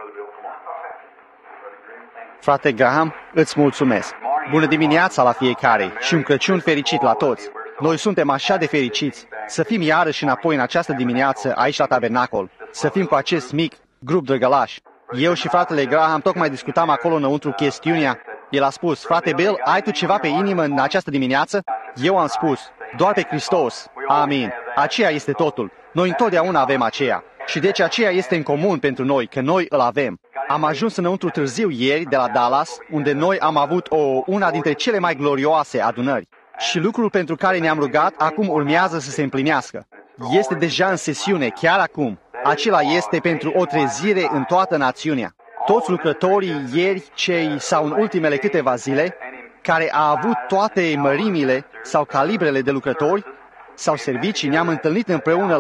Frate Graham, îți mulțumesc. Bună dimineața la fiecare și un Crăciun fericit la toți. Noi suntem așa de fericiți să fim iarăși înapoi în această dimineață aici la Tabernacol, să fim cu acest mic grup drăgălași. Eu și fratele Graham tocmai discutam acolo înăuntru chestiunea. El a spus, frate Bill, ai tu ceva pe inimă în această dimineață? Eu am spus, doar pe Hristos. Amin. Aceea este totul. Noi întotdeauna avem aceea. Și deci aceea este în comun pentru noi, că noi îl avem. Am ajuns înăuntru târziu ieri de la Dallas, unde noi am avut una dintre cele mai glorioase adunări. Și lucrul pentru care ne-am rugat acum urmează să se împlinească. Este deja în sesiune, chiar acum. Acela este pentru o trezire în toată națiunea. Toți lucrătorii ieri, sau în ultimele câteva zile, care a avut toate mărimile sau calibrele de lucrători sau servicii, ne-am întâlnit împreună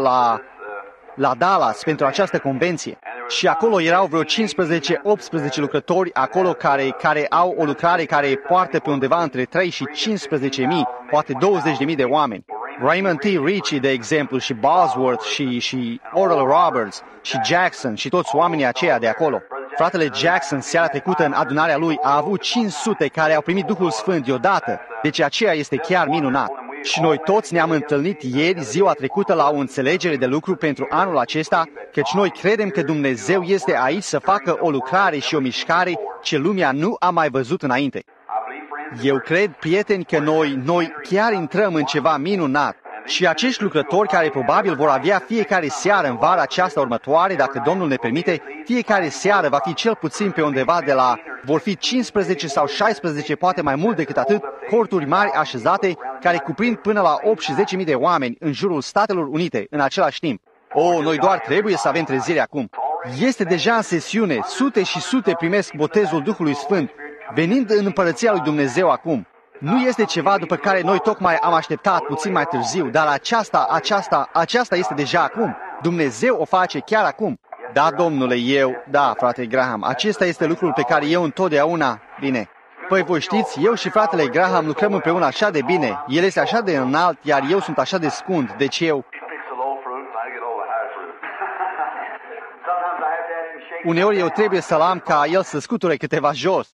la Dallas pentru această convenție. Și acolo erau vreo 15-18 lucrători acolo care au o lucrare care poartă pe undeva între 3 și 15.000, poate 20.000 de oameni. Raymond T. Ritchie, de exemplu, și Bosworth și Oral Roberts și Jackson și toți oamenii aceia de acolo. Fratele Jackson, seara trecută în adunarea lui, a avut 500 care au primit Duhul Sfânt deodată, deci aceea este chiar minunat. Și noi toți ne-am întâlnit ieri, ziua trecută, la o înțelegere de lucru pentru anul acesta, căci noi credem că Dumnezeu este aici să facă o lucrare și o mișcare ce lumea nu a mai văzut înainte. Eu cred, prieteni, că noi chiar intrăm în ceva minunat. Și acești lucrători care probabil vor avea fiecare seară în vara aceasta următoare, dacă Domnul ne permite, fiecare seară va fi cel puțin pe undeva vor fi 15 sau 16, poate mai mult decât atât, corturi mari așezate, care cuprind până la 8 și 10.000 de oameni în jurul Statelor Unite în același timp. Noi doar trebuie să avem trezire acum. Este deja în sesiune, sute și sute primesc botezul Duhului Sfânt, venind în împărăția lui Dumnezeu acum. Nu este ceva după care noi tocmai am așteptat puțin mai târziu, dar aceasta este deja acum. Dumnezeu o face chiar acum. Da, domnule, frate Graham, acesta este lucrul pe care eu întotdeauna, bine. Păi voi știți, eu și fratele Graham lucrăm împreună așa de bine. El este așa de înalt, iar eu sunt așa de scund, deci eu... Uneori eu trebuie să-l am ca el să scuture câteva jos.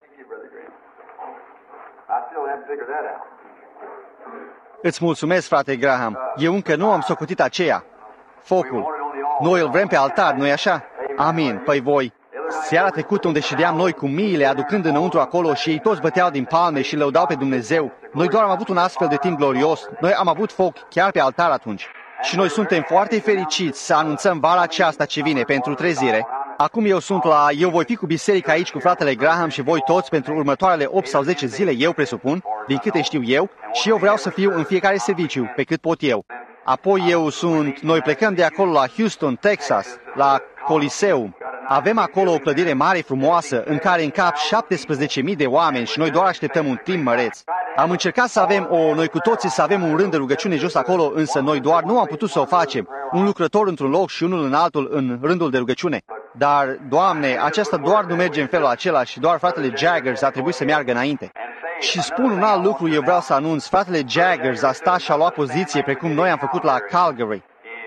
Îți mulțumesc, frate Graham. Eu încă nu am socotit aceea. Focul. Noi îl vrem pe altar, nu-i așa? Amin. Păi voi. Seara trecută unde ședeam noi cu miile aducând înăuntru acolo și ei toți băteau din palme și lăudau pe Dumnezeu. Noi doar am avut un astfel de timp glorios. Noi am avut foc chiar pe altar atunci. Și noi suntem foarte fericiți să anunțăm vara aceasta ce vine pentru trezire. Acum eu voi fi cu biserica aici cu fratele Graham și voi toți pentru următoarele 8 sau 10 zile, eu presupun, din câte știu eu, și eu vreau să fiu în fiecare serviciu, pe cât pot eu. Apoi noi plecăm de acolo la Houston, Texas, la Coliseum. Avem acolo o clădire mare, frumoasă, în care încap 17.000 de oameni și noi doar așteptăm un timp măreț. Am încercat să avem noi cu toții să avem un rând de rugăciune jos acolo, însă noi doar nu am putut să o facem. Un lucrător într-un loc și unul în altul în rândul de rugăciune. Dar, Doamne, aceasta doar nu merge în felul acela și doar fratele Jaggers a trebuit să meargă înainte. Și spun un alt lucru, eu vreau să anunț, fratele Jaggers a stat și a luat poziție precum noi am făcut la Calgary.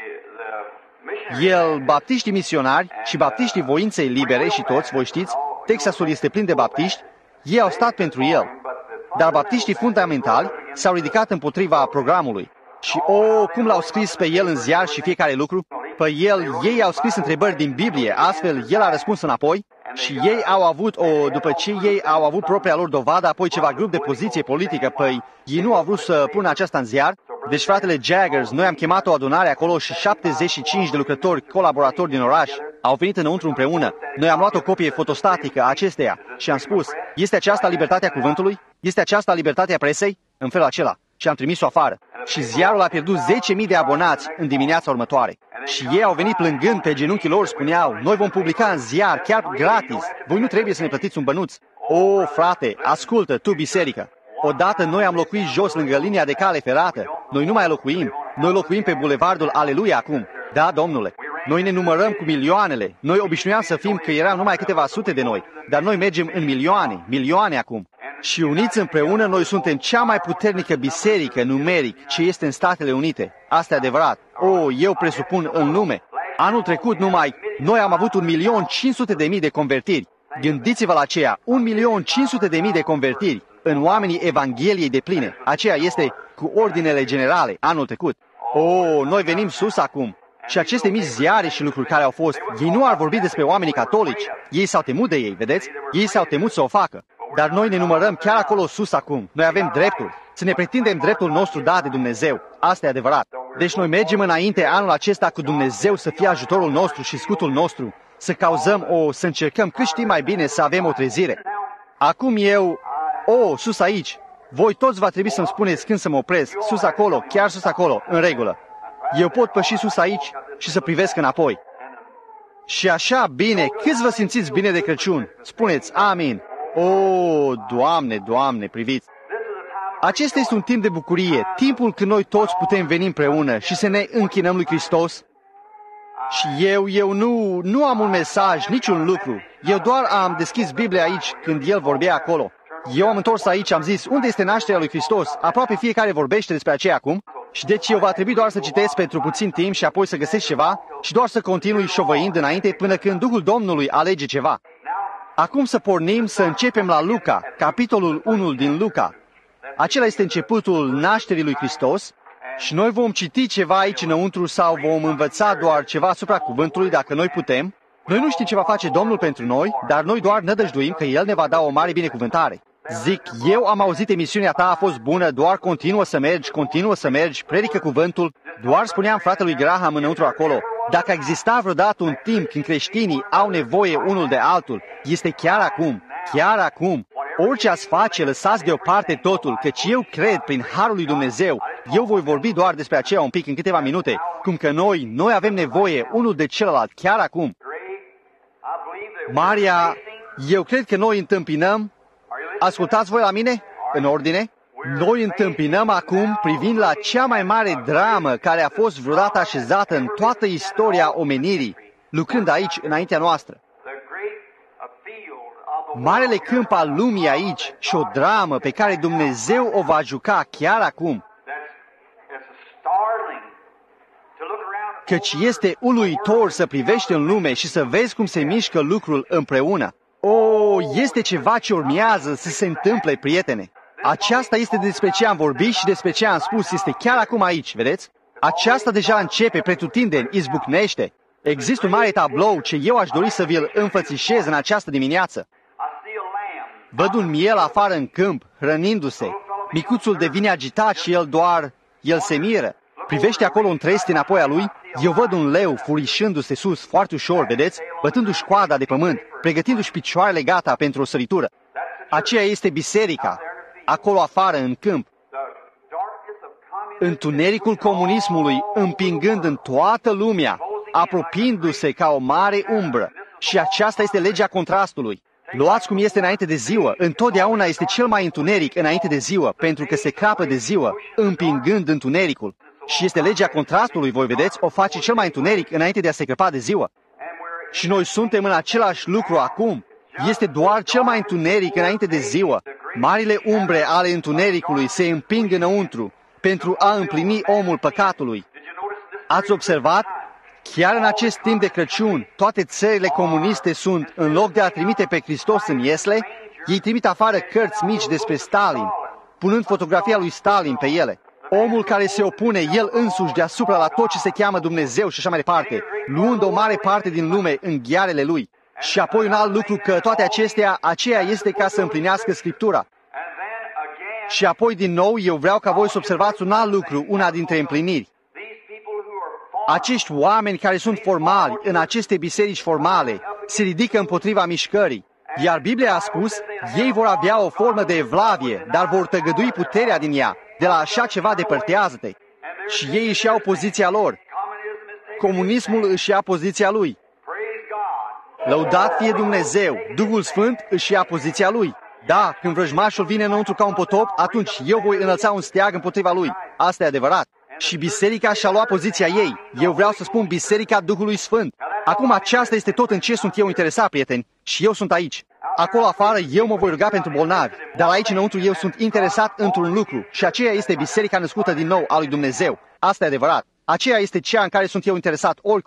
Baptiștii misionari și baptiștii voinței libere și toți, voi știți, Texasul este plin de baptiști, ei au stat pentru el. Dar baptiștii fundamentali s-au ridicat împotriva programului. Și cum l-au scris pe el în ziar și fiecare lucru? Păi ei au scris întrebări din Biblie, astfel el a răspuns înapoi și ei au avut, după ce ei au avut propria lor dovadă, apoi ceva grup de poziție politică, păi ei nu au vrut să pună aceasta în ziar. Deci fratele Jaggers, noi am chemat o adunare acolo și 75 de lucrători colaboratori din oraș au venit înăuntru împreună. Noi am luat o copie fotostatică a acesteia și am spus, este aceasta libertatea cuvântului? Este aceasta libertatea presei? În felul acela. Și am trimis-o afară. Și ziarul a pierdut 10.000 de abonați în dimineața următoare. Și ei au venit plângând pe genunchii lor, spuneau, noi vom publica în ziar, chiar gratis. Voi nu trebuie să ne plătiți un bănuț. Frate, ascultă, tu biserică. Odată noi am locuit jos lângă linia de cale ferată. Noi nu mai locuim. Noi locuim pe bulevardul Aleluia acum. Da, domnule. Noi ne numărăm cu milioanele. Noi obișnuiam să fim că erau numai câteva sute de noi. Dar noi mergem în milioane acum. Și uniți împreună, noi suntem cea mai puternică biserică numeric ce este în Statele Unite. Asta e adevărat. Eu presupun în lume. Anul trecut numai noi am avut 1.500.000 de convertiri. Gândiți-vă la aceea, 1.500.000 de convertiri în oamenii Evangheliei de pline. Aceea este cu ordinele generale anul trecut. Noi venim sus acum. Și aceste mici ziare și lucruri care au fost, ei nu ar vorbi despre oamenii catolici. Ei s-au temut de ei, vedeți? Ei s-au temut să o facă. Dar noi ne numărăm chiar acolo sus acum. Noi avem dreptul. Să ne pretindem dreptul nostru dat de Dumnezeu. Asta e adevărat. Deci noi mergem înainte anul acesta cu Dumnezeu să fie ajutorul nostru și scutul nostru. Să cauzăm să încercăm cât știm mai bine să avem o trezire. Acum sus aici. Voi toți va trebui să-mi spuneți când să mă opresc. Sus acolo, chiar sus acolo, în regulă. Eu pot păși sus aici și să privesc înapoi. Și așa bine, câți vă simțiți bine de Crăciun? Spuneți, amin. Doamne, Doamne, priviți. Acesta este un timp de bucurie, timpul când noi toți putem veni împreună și să ne închinăm lui Hristos. Și eu nu am un mesaj, niciun lucru. Eu doar am deschis Biblia aici când El vorbea acolo. Eu am întors aici, am zis, unde este nașterea lui Hristos? Aproape fiecare vorbește despre aceea acum. Și deci eu va trebui doar să citesc pentru puțin timp și apoi să găsesc ceva și doar să continui șovăind înainte până când Duhul Domnului alege ceva. Acum să pornim, să începem la Luca, capitolul 1 din Luca. Acela este începutul nașterii lui Hristos și noi vom citi ceva aici înăuntru sau vom învăța doar ceva asupra cuvântului dacă noi putem. Noi nu știm ce va face Domnul pentru noi, dar noi doar nădăjduim că El ne va da o mare binecuvântare. Zic, eu am auzit emisiunea ta, a fost bună, doar continuă să mergi, predică cuvântul. Doar spuneam fratelui Graham înăuntru acolo, dacă exista vreodată un timp când creștinii au nevoie unul de altul, este chiar acum. Orice ați face, lăsați deoparte totul, căci eu cred prin harul lui Dumnezeu. Eu voi vorbi doar despre aceea un pic în câteva minute, cum că noi avem nevoie unul de celălalt, chiar acum. Maria, eu cred că noi întâmpinăm. Ascultați voi la mine? În ordine? Noi întâmpinăm acum privind la cea mai mare dramă care a fost vreodată așezată în toată istoria omenirii, lucrând aici, înaintea noastră. Marele câmp al lumii aici și o dramă pe care Dumnezeu o va juca chiar acum. Căci este uluitor să privești în lume și să vezi cum se mișcă lucrul împreună. Este ceva ce urmează să se întâmple, prietene. Aceasta este despre ce am vorbit și despre ce am spus, este chiar acum aici, vedeți? Aceasta deja începe, pretutindeni, izbucnește. Există un mare tablou ce eu aș dori să vi-l înfățișez în această dimineață. Văd un miel afară în câmp, hrănindu-se. Micuțul devine agitat și el se miră. Privește acolo un trest înapoi a lui. Eu văd un leu furișându-se sus, foarte ușor, vedeți? Bătându-și coada de pământ, pregătindu-și picioarele gata pentru o săritură. Aceea este biserica, acolo afară în câmp. Întunericul comunismului împingând în toată lumea, apropiindu-se ca o mare umbră. Și aceasta este legea contrastului. Luați cum este înainte de ziua, întotdeauna este cel mai întuneric înainte de ziua, pentru că se crapă de ziua, împingând întunericul. Și este legea contrastului, voi vedeți, o face cel mai întuneric înainte de a se crăpa de ziua. Și noi suntem în același lucru acum. Este doar cel mai întuneric înainte de ziua. Marile umbre ale întunericului se împing înăuntru pentru a împlini omul păcatului. Ați observat? Chiar în acest timp de Crăciun, toate țările comuniste sunt, în loc de a trimite pe Hristos în iesle, ei trimit afară cărți mici despre Stalin, punând fotografia lui Stalin pe ele. Omul care se opune el însuși deasupra la tot ce se cheamă Dumnezeu și așa mai departe, luând o mare parte din lume în ghearele lui. Și apoi un alt lucru, că toate acestea, aceea este ca să împlinească Scriptura. Și apoi din nou eu vreau ca voi să observați un alt lucru, una dintre împliniri. Acești oameni care sunt formali, în aceste biserici formale, se ridică împotriva mișcării. Iar Biblia a spus, ei vor avea o formă de evlavie, dar vor tăgădui puterea din ea. De la așa ceva depărtează-te. Și ei își iau poziția lor. Comunismul își ia poziția lui. Lăudat fie Dumnezeu, Duhul Sfânt își ia poziția lui. Da, când vrăjmașul vine înăuntru ca un potop, atunci eu voi înălța un steag împotriva lui. Asta e adevărat. Și biserica și-a luat poziția ei. Eu vreau să spun biserica Duhului Sfânt. Acum aceasta este tot în ce sunt eu interesat, prieteni. Și eu sunt aici. Acolo afară eu mă voi ruga pentru bolnavi, dar aici înăuntru eu sunt interesat într-un lucru și aceea este biserica născută din nou a lui Dumnezeu. Asta e adevărat. Aceea este cea în care sunt eu interesat oricum.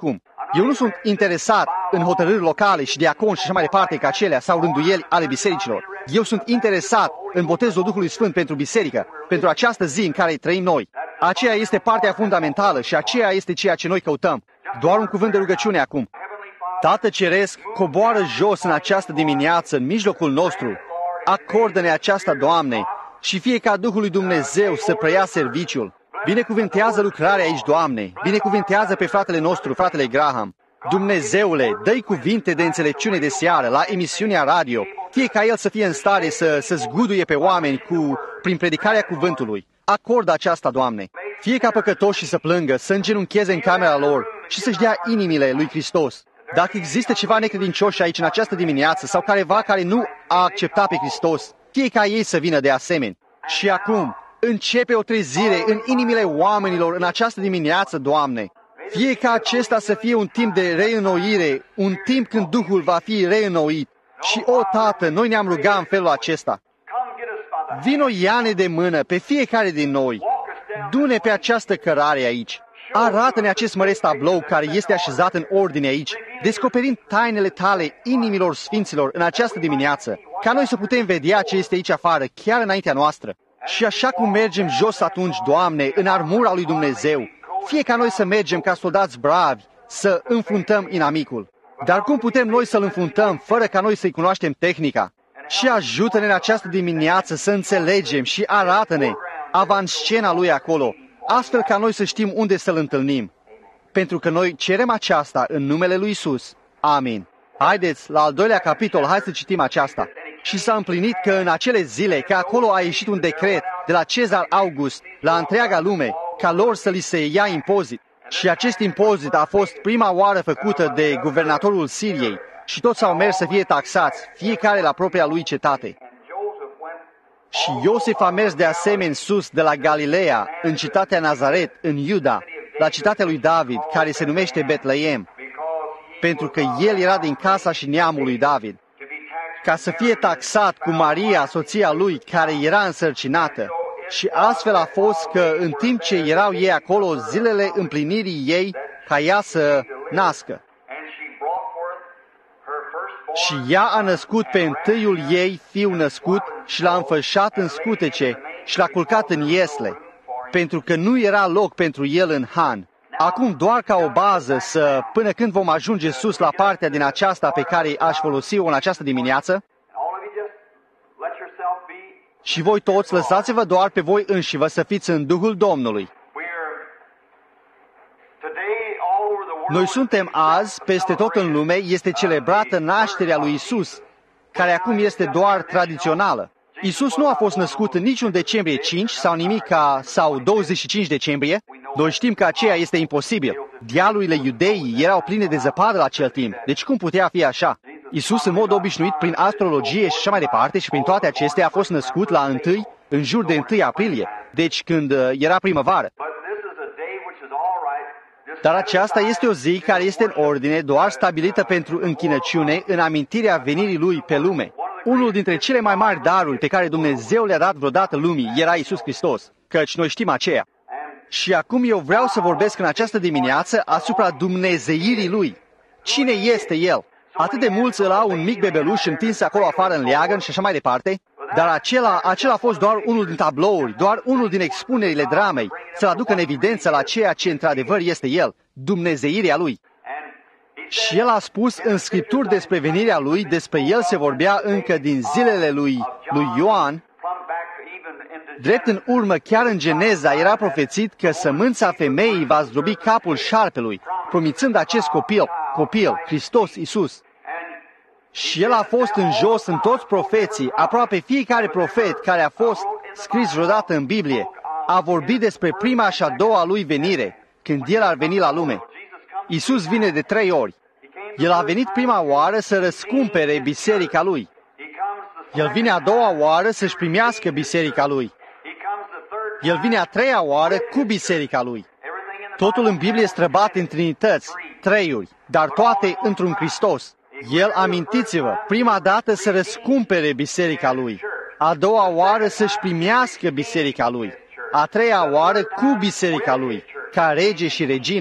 Eu nu sunt interesat în hotărâri locale și diaconi și așa mai departe ca acelea sau rânduieli ale bisericilor. Eu sunt interesat în botezul Duhului Sfânt pentru biserică, pentru această zi în care trăim noi. Aceea este partea fundamentală și aceea este ceea ce noi căutăm. Doar un cuvânt de rugăciune acum. Tată Ceresc, coboară jos în această dimineață, în mijlocul nostru. Acordă-ne aceasta, Doamne, și fie ca Duhul lui Dumnezeu să preia serviciul. Binecuvântează lucrarea aici, Doamne. Binecuvântează pe fratele nostru, fratele Graham. Dumnezeule, dă-i cuvinte de înțelepciune de seară la emisiunea radio. Fie ca el să fie în stare să zguduie pe oameni prin predicarea cuvântului. Acordă aceasta, Doamne. Fie ca păcătoșii să plângă, să îngenuncheze în camera lor și să-și dea inimile lui Hristos. Dacă există ceva necredincioși aici în această dimineață sau careva care nu a acceptat pe Hristos, fie ca ei să vină de asemenea. Și acum, începe o trezire în inimile oamenilor în această dimineață, Doamne. Fie ca acesta să fie un timp de reînnoire, un timp când Duhul va fi reînnoit. Și, o Tată, noi ne-am rugat în felul acesta. Vino, ia-ne de mână pe fiecare din noi. Du-ne pe această cărare aici. Arată-ne acest măreț tablou care este așezat în ordine aici, descoperind tainele tale inimilor sfinților în această dimineață, ca noi să putem vedea ce este aici afară, chiar înaintea noastră. Și așa cum mergem jos atunci, Doamne, în armura lui Dumnezeu, fie ca noi să mergem ca soldați bravi, să înfruntăm inamicul. Dar cum putem noi să-l înfruntăm fără ca noi să-i cunoaștem tehnica? Și ajută-ne în această dimineață să înțelegem și arată-ne avanscena lui acolo, astfel ca noi să știm unde să-l întâlnim. Pentru că noi cerem aceasta în numele lui Isus. Amin. Haideți, la al doilea capitol, hai să citim aceasta. Și s-a împlinit că în acele zile, că acolo a ieșit un decret de la Cezar August la întreaga lume, ca lor să li se ia impozit. Și acest impozit a fost prima oară făcută de guvernatorul Siriei și toți au mers să fie taxați, fiecare la propria lui cetate. Și Iosif a mers de asemenea sus de la Galileea, în cetatea Nazaret, în Iuda, la cetatea lui David, care se numește Betleem, pentru că el era din casa și neamul lui David, ca să fie taxat cu Maria, soția lui, care era însărcinată. Și astfel a fost că în timp ce erau ei acolo, zilele împlinirii ei, ca ea să nască. Și ea a născut pe întâiul ei fiu născut și l-a înfășat în scutece și l-a culcat în iesle, pentru că nu era loc pentru el în han. Acum, doar ca o bază, până când vom ajunge sus la partea din aceasta pe care aș folosi-o în această dimineață, și voi toți lăsați-vă doar pe voi înșivă să fiți în Duhul Domnului. Noi suntem azi, peste tot în lume, este celebrată nașterea lui Isus, care acum este doar tradițională. Isus nu a fost născut în niciun decembrie 5 sau sau 25 decembrie. Noi știm că aceea este imposibil. Dealurile iudeii erau pline de zăpadă la acel timp, deci cum putea fi așa? Isus, în mod obișnuit, prin astrologie și așa mai departe și prin toate acestea, a fost născut în jur de 1 aprilie, deci când era primăvară. Dar aceasta este o zi care este în ordine, doar stabilită pentru închinăciune, în amintirea venirii Lui pe lume. Unul dintre cele mai mari daruri pe care Dumnezeu le-a dat vreodată lumii era Iisus Hristos, căci noi știm aceea. Și acum eu vreau să vorbesc în această dimineață asupra dumnezeirii Lui. Cine este El? Atât de mulți îl au un mic bebeluș întins acolo afară în leagăn și așa mai departe, dar acela a fost doar unul din tablouri, doar unul din expunerile dramei, să-l aducă în evidență la ceea ce într-adevăr este El, dumnezeirea Lui. Și El a spus în Scripturi despre venirea Lui, despre El se vorbea încă din zilele lui Ioan. Drept în urmă, chiar în Geneza, era profețit că sămânța femeii va zdrobi capul șarpelui, promițând acest copil, Hristos Iisus. Și El a fost în jos în toți profeții, aproape fiecare profet care a fost scris vreodată în Biblie, a vorbit despre prima și a doua Lui venire, când El ar veni la lume. Iisus vine de 3 ori. El a venit prima oară să răscumpere biserica Lui. El vine a doua oară să-și primească biserica Lui. El vine a treia oară cu biserica Lui. Totul în Biblie străbat în trinități, 3 dar toate într-un Hristos. El, amintiți-vă, prima dată să răscumpere biserica Lui, a doua oară să-și primească biserica Lui, a treia oară cu biserica Lui, ca rege și regină.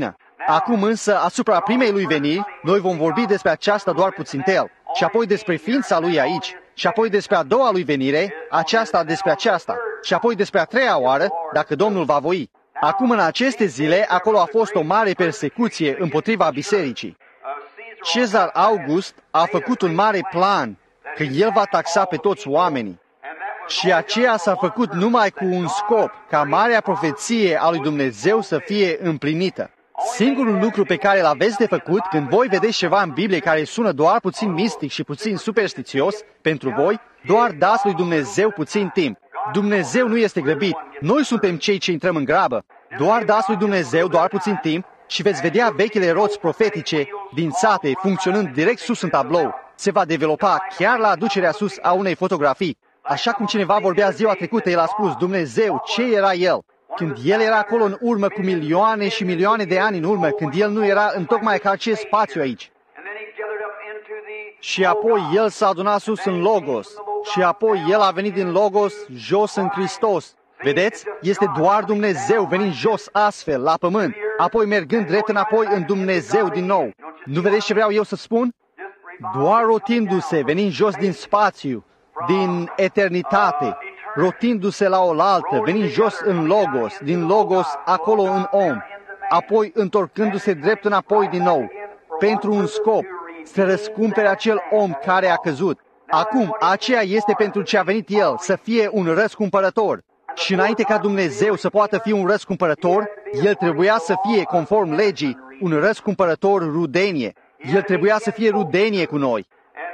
Acum însă, asupra primei lui veniri, noi vom vorbi despre aceasta doar puțintel, și apoi despre ființa lui aici, și apoi despre a doua lui venire, aceasta despre aceasta, și apoi despre a treia oară, dacă Domnul va voi. Acum, în aceste zile, acolo a fost o mare persecuție împotriva bisericii. Cezar August a făcut un mare plan că el va taxa pe toți oamenii. Și aceea s-a făcut numai cu un scop, ca marea profeție a lui Dumnezeu să fie împlinită. Singurul lucru pe care îl aveți de făcut când voi vedeți ceva în Biblie care sună doar puțin mistic și puțin superstițios pentru voi, doar dați lui Dumnezeu puțin timp. Dumnezeu nu este grăbit. Noi suntem cei ce intrăm în grabă. Doar dați lui Dumnezeu doar puțin timp și veți vedea vechile roți profetice dințate funcționând direct sus în tablou. Se va dezvolta chiar la aducerea sus a unei fotografii. Așa cum cineva vorbea ziua trecută, el a spus, Dumnezeu, ce era El? Când El era acolo în urmă cu milioane și milioane de ani în urmă, când El nu era în tocmai ca acest spațiu aici. Și apoi El s-a adunat sus în Logos. Și apoi El a venit din Logos jos în Hristos. Vedeți? Este doar Dumnezeu venind jos astfel, la pământ, apoi mergând drept înapoi în Dumnezeu din nou. Nu vedeți ce vreau eu să spun? Doar rotindu-se, venind jos din spațiu, din eternitate, rotindu-se la oaltă, venind jos în Logos, din Logos acolo în om, apoi întorcându-se drept înapoi din nou, pentru un scop, să răscumpere acel om care a căzut. Acum, aceea este pentru ce a venit El, să fie un răscumpărător. Și înainte ca Dumnezeu să poată fi un răscumpărător, El trebuia să fie, conform legii, un răscumpărător rudenie. El trebuia să fie rudenie cu noi.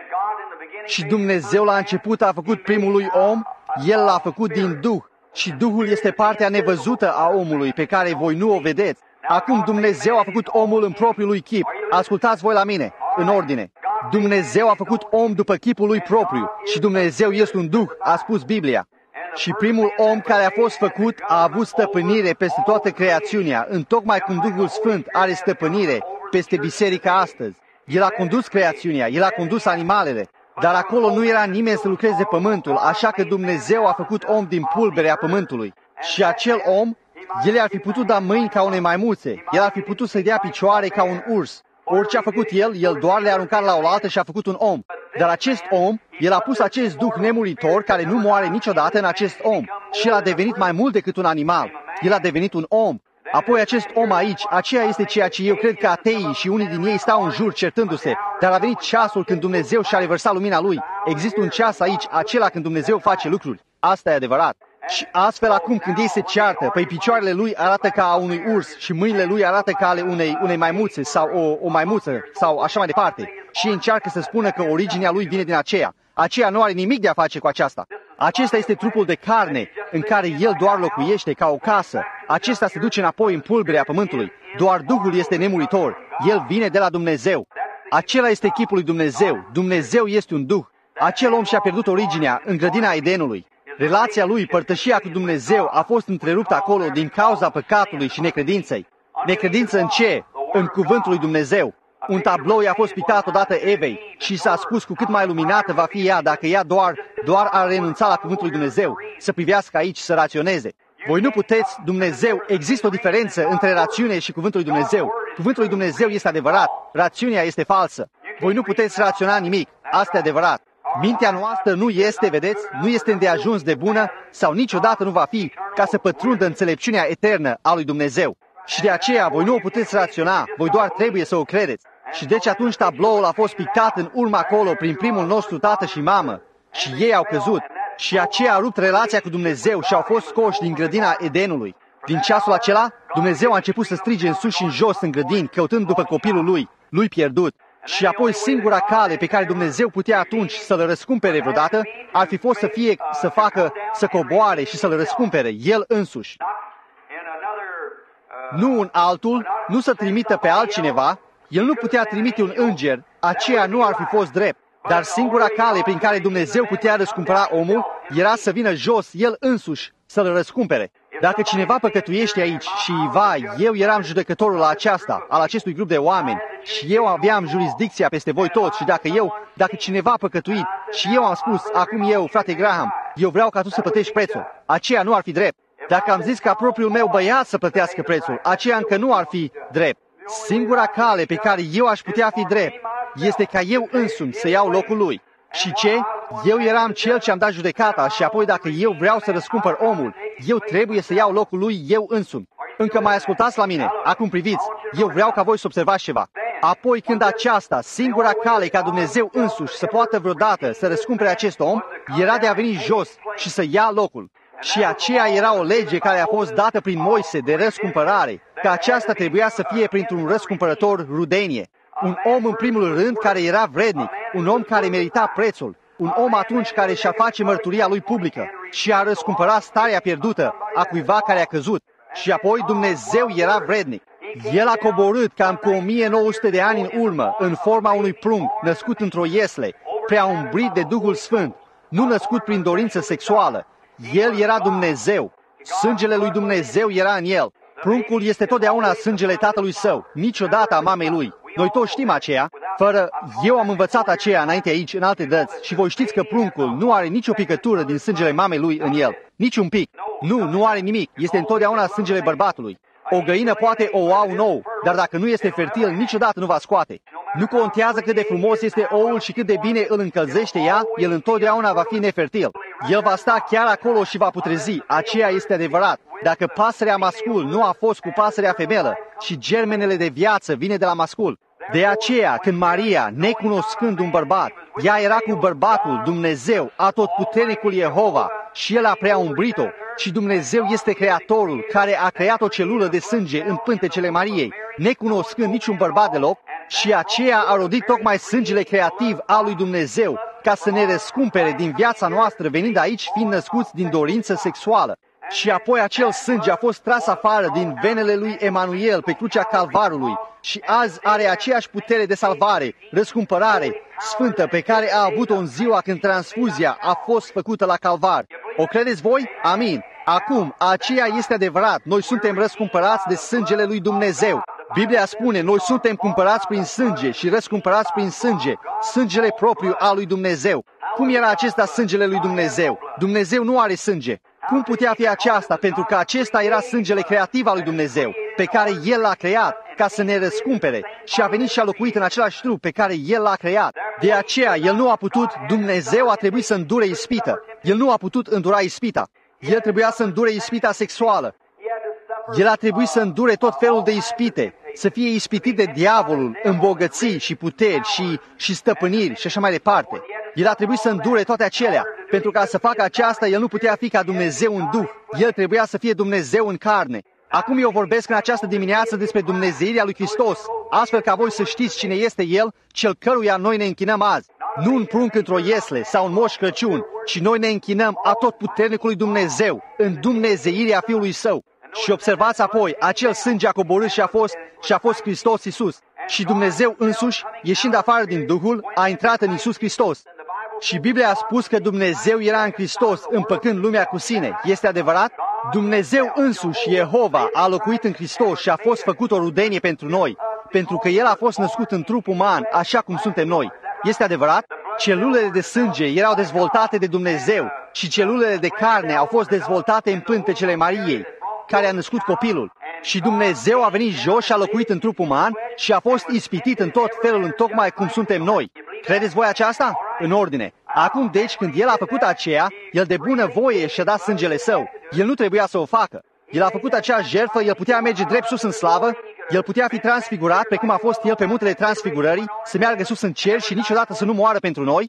Și Dumnezeu la început a făcut primul lui om, El l-a făcut din Duh. Și Duhul este partea nevăzută a omului, pe care voi nu o vedeți. Acum Dumnezeu a făcut omul în propriul lui chip. Ascultați voi la mine, în ordine. Dumnezeu a făcut om după chipul lui propriu și Dumnezeu este un Duh, a spus Biblia. Și primul om care a fost făcut a avut stăpânire peste toată creațiunea, întocmai cum Duhul Sfânt are stăpânire peste biserica astăzi. El a condus creațiunea, El a condus animalele, dar acolo nu era nimeni să lucreze pământul, așa că Dumnezeu a făcut om din pulberea pământului. Și acel om, El ar fi putut da mâini ca unei maimuțe, El ar fi putut să-i dea picioare ca un urs. Orice a făcut El doar le-a aruncat la oaltă și a făcut un om. Dar acest om, El a pus acest duh nemuritor care nu moare niciodată în acest om. Și El a devenit mai mult decât un animal. El a devenit un om. Apoi acest om aici, aceea este ceea ce eu cred că ateii și unii din ei stau în jur certându-se. Dar a venit ceasul când Dumnezeu și-a revărsat lumina Lui. Există un ceas aici, acela când Dumnezeu face lucruri. Asta e adevărat. Și astfel acum când ei se ceartă, păi picioarele lui arată ca a unui urs și mâinile lui arată ca ale unei maimuțe sau o maimuță sau așa mai departe. Și ei încearcă să spună că originea lui vine din aceea. Aceea nu are nimic de a face cu aceasta. Acesta este trupul de carne în care el doar locuiește ca o casă. Acesta se duce înapoi în pulberea pământului. Doar Duhul este nemuritor. El vine de la Dumnezeu. Acela este chipul lui Dumnezeu. Dumnezeu este un Duh. Acel om și-a pierdut originea în grădina Edenului. Relația lui, părtășia cu Dumnezeu, a fost întreruptă acolo din cauza păcatului și necredinței. Necredință în ce? În cuvântul lui Dumnezeu. Un tablou i-a fost picat odată Evei și s-a spus cu cât mai luminată va fi ea dacă ea doar ar renunța la cuvântul lui Dumnezeu, să privească aici, să raționeze. Voi nu puteți, Dumnezeu, există o diferență între rațiune și cuvântul lui Dumnezeu. Cuvântul lui Dumnezeu este adevărat, rațiunea este falsă. Voi nu puteți raționa nimic, asta e adevărat. Mintea noastră nu este, vedeți, nu este îndeajuns de bună sau niciodată nu va fi ca să pătrundă înțelepciunea eternă a lui Dumnezeu. Și de aceea voi nu o puteți raționa, voi doar trebuie să o credeți. Și deci atunci tabloul a fost pictat în urmă acolo prin primul nostru tată și mamă și ei au căzut. Și aceea a rupt relația cu Dumnezeu și au fost scoși din grădina Edenului. Din ceasul acela, Dumnezeu a început să strige în sus și în jos în grădini, căutând după copilul lui pierdut. Și apoi singura cale pe care Dumnezeu putea atunci să-l răscumpere vreodată ar fi fost să coboare și să-l răscumpere El însuși. Nu un altul, nu să trimită pe altcineva, El nu putea trimite un înger, aceea nu ar fi fost drept. Dar singura cale prin care Dumnezeu putea răscumpăra omul era să vină jos El însuși să-l răscumpere. Dacă cineva păcătuiește aici și, vai, eu eram judecătorul la aceasta, al acestui grup de oameni și eu aveam jurisdicția peste voi toți și dacă cineva a păcătuit și eu am spus, acum eu, frate Graham, eu vreau ca tu să plătești prețul, aceea nu ar fi drept. Dacă am zis ca propriul meu băiat să plătească prețul, aceea încă nu ar fi drept. Singura cale pe care eu aș putea fi drept este ca eu însumi să iau locul lui. Și ce? Eu eram cel ce am dat judecata și apoi dacă eu vreau să răscumpăr omul, eu trebuie să iau locul lui eu însumi. Încă mai ascultați la mine. Acum priviți. Eu vreau ca voi să observați ceva. Apoi când aceasta, singura cale ca Dumnezeu însuși să poată vreodată să răscumpere acest om, era de a veni jos și să ia locul. Și aceea era o lege care a fost dată prin Moise de răscumpărare, că aceasta trebuia să fie printr-un răscumpărător rudenie. Un om în primul rând care era vrednic, un om care merita prețul, un om atunci care și-a face mărturia lui publică și a răscumpărat starea pierdută a cuiva care a căzut. Și apoi Dumnezeu era vrednic. El a coborât cam cu 1900 de ani în urmă, în forma unui prunc, născut într-o iesle, prea umbrit de Duhul Sfânt, nu născut prin dorință sexuală. El era Dumnezeu. Sângele lui Dumnezeu era în el. Pruncul este totdeauna sângele tatălui său, niciodată a mamei lui. Noi toți știm aceea, eu am învățat aceea înainte aici, în alte dăți, și voi știți că pruncul nu are nicio picătură din sângele mamei lui în el. Nici un pic. Nu are nimic. Este întotdeauna sângele bărbatului. O găină poate o lua un ou, dar dacă nu este fertil, niciodată nu va scoate. Nu contează cât de frumos este oul și cât de bine îl încălzește ea, el întotdeauna va fi nefertil. El va sta chiar acolo și va putrezi. Aceea este adevărat. Dacă pasărea mascul nu a fost cu pasărea femelă și germenele de viață vine de la mascul. De aceea, când Maria, necunoscând un bărbat, ea era cu bărbatul, Dumnezeu, atotputernicul Jehova, și el a prea umbrit-o, și Dumnezeu este Creatorul care a creat o celulă de sânge în pântecele Mariei, necunoscând niciun bărbat deloc, și aceea a rodit tocmai sângele creativ al lui Dumnezeu, ca să ne răscumpere din viața noastră, venind aici fiind născuți din dorință sexuală. Și apoi acel sânge a fost tras afară din venele lui Emanuel pe crucea Calvarului și azi are aceeași putere de salvare, răscumpărare sfântă pe care a avut-o în ziua când transfuzia a fost făcută la Calvar. O credeți voi? Amin. Acum, aceea este adevărat. Noi suntem răscumpărați de sângele lui Dumnezeu. Biblia spune, noi suntem cumpărați prin sânge și răscumpărați prin sânge, sângele propriu al lui Dumnezeu. Cum era acesta sângele lui Dumnezeu? Dumnezeu nu are sânge. Cum putea fi aceasta? Pentru că acesta era sângele creativ al lui Dumnezeu, pe care El l-a creat ca să ne răscumpere și a venit și a locuit în același trup pe care El l-a creat. De aceea, El nu a putut, Dumnezeu a trebuit să îndure ispită. El nu a putut îndura ispita. El trebuia să îndure ispita sexuală. El a trebuit să îndure tot felul de ispite, să fie ispitit de diavolul, îmbogății și puteri și stăpâniri și așa mai departe. El a trebuit să îndure toate acelea. Pentru ca să facă aceasta, El nu putea fi ca Dumnezeu în Duh. El trebuia să fie Dumnezeu în carne. Acum eu vorbesc în această dimineață despre dumnezeirea lui Hristos, astfel ca voi să știți cine este El, cel căruia noi ne închinăm azi. Nu un prunc într-o iesle sau un Moș Crăciun, ci noi ne închinăm atotputernicului Dumnezeu, în dumnezeirea Fiului Său. Și observați apoi, acel sânge a coborât și a fost Hristos Iisus. Și Dumnezeu însuși, ieșind afară din Duhul, a intrat în Iisus Hristos. Și Biblia a spus că Dumnezeu era în Hristos, împăcând lumea cu sine. Este adevărat? Dumnezeu însuși, Jehova, a locuit în Hristos și a fost făcut o rudenie pentru noi, pentru că El a fost născut în trup uman, așa cum suntem noi. Este adevărat? Celulele de sânge erau dezvoltate de Dumnezeu și celulele de carne au fost dezvoltate în pântecele Mariei, care a născut copilul. Și Dumnezeu a venit jos și a locuit în trup uman și a fost ispitit în tot felul, în tocmai cum suntem noi. Credeți voi aceasta? În ordine. Acum, deci, când El a făcut aceea, El de bună voie și-a dat sângele Său. El nu trebuia să o facă. El a făcut acea jertfă, El putea merge drept sus în slavă, El putea fi transfigurat, pe cum a fost El pe muntele transfigurării, să meargă sus în cer și niciodată să nu moară pentru noi.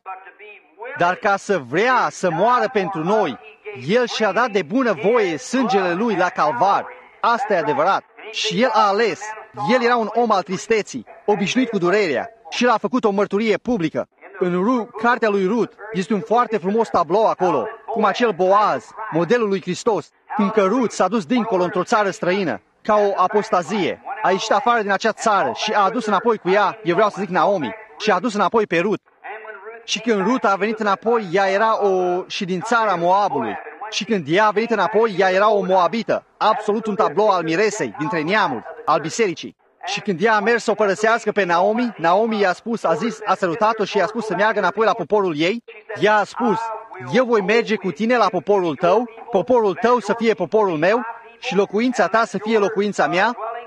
Dar ca să vrea să moară pentru noi, El și-a dat de bună voie sângele Lui la Calvar. Asta e adevărat. Și El a ales. El era un om al tristeții, obișnuit cu durerea, și El a făcut o mărturie publică. În cartea lui Rut este un foarte frumos tablou acolo, cum acel Boaz, modelul lui Hristos, când că Rut s-a dus dincolo într-o țară străină, ca o apostazie. A ieșit afară din acea țară și a adus înapoi cu ea, eu vreau să zic Naomi, și a adus înapoi pe Rut. Și când Rut a venit înapoi, ea era și din țara Moabului. Și când ea a venit înapoi, ea era o moabită, absolut un tablou al miresei, dintre neamuri, al bisericii. Și când ea a mers să o părăsească pe Naomi, Naomi i-a spus, a salutat-o și i-a spus să meargă înapoi la poporul ei. Ea a spus, eu voi merge cu tine la poporul tău să fie poporul meu și locuința ta să fie locuința mea,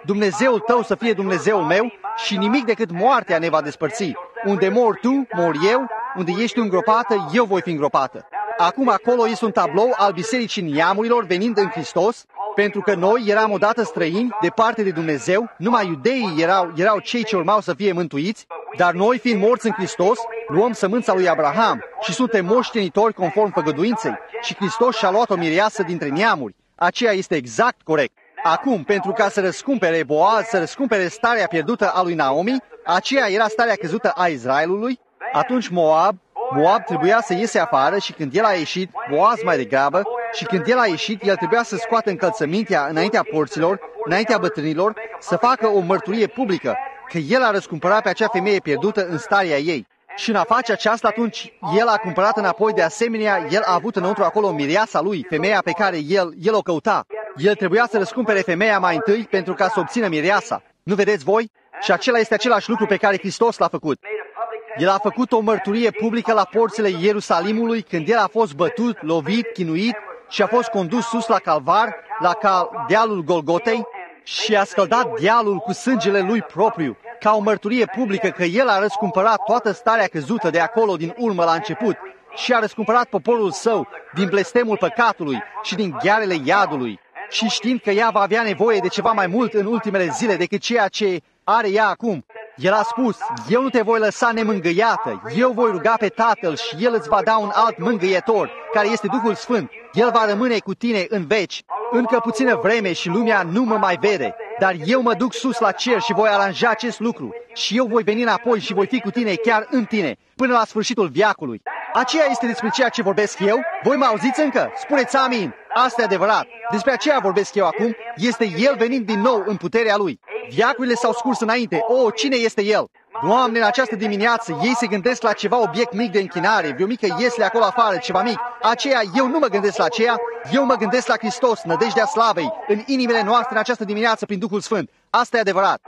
Dumnezeul tău să fie Dumnezeul meu și nimic decât moartea ne va despărți. Unde mor tu, mor eu, unde ești tu îngropată, eu voi fi îngropată. Acum acolo este un tablou al Bisericii Neamurilor venind în Hristos, pentru că noi eram odată străini, departe de Dumnezeu, numai iudeii erau cei ce urmau să fie mântuiți, dar noi, fiind morți în Hristos, luăm sămânța lui Abraham și suntem moștenitori conform făgăduinței și Hristos și-a luat o mireasă dintre neamuri. Aceea este exact corect. Acum, pentru ca să răscumpere Boaz, să răscumpere starea pierdută a lui Naomi, aceea era starea căzută a Israelului, atunci Moab trebuia să iese afară și când el a ieșit, Boaz mai degrabă, și când el a ieșit, el trebuia să scoată încălțămintea înaintea porților, înaintea bătrânilor, să facă o mărturie publică, că el a răscumpărat pe acea femeie pierdută în starea ei. Și în a face aceasta, atunci el a cumpărat înapoi, de asemenea, el a avut înăuntru acolo mireasa lui, femeia pe care el o căuta. El trebuia să răscumpere femeia mai întâi pentru ca să obțină mireasa. Nu vedeți voi? Și acela este același lucru pe care Hristos l-a făcut. El a făcut o mărturie publică la porțile Ierusalimului când el a fost bătut, lovit, chinuit și a fost condus sus la Calvar, la dealul Golgotei și a scăldat dealul cu sângele lui propriu, ca o mărturie publică că el a răscumpărat toată starea căzută de acolo din urmă la început și a răscumpărat poporul său din blestemul păcatului și din ghearele iadului. Și știind că ea va avea nevoie de ceva mai mult în ultimele zile decât ceea ce are ea acum, el a spus, eu nu te voi lăsa nemângâiată, eu voi ruga pe Tatăl și El îți va da un alt mângâietor, care este Duhul Sfânt. El va rămâne cu tine în veci. Încă puțină vreme și lumea nu mă mai vede, dar eu mă duc sus la cer și voi aranja acest lucru. Și eu voi veni înapoi și voi fi cu tine chiar în tine, până la sfârșitul veacului. Aceea este despre ceea ce vorbesc eu? Voi mă auziți încă? Spuneți amin! Asta e adevărat. Despre aceea vorbesc eu acum. Este El venind din nou în puterea Lui. Veacurile s-au scurs înainte. O, cine este El? Doamne, în această dimineață ei se gândesc la ceva obiect mic de închinare, vreo mică iesle acolo afară, ceva mic. Aceea, eu nu mă gândesc la aceea, eu mă gândesc la Hristos, nădejdea slavei, în inimile noastre în această dimineață prin Duhul Sfânt. Asta e adevărat.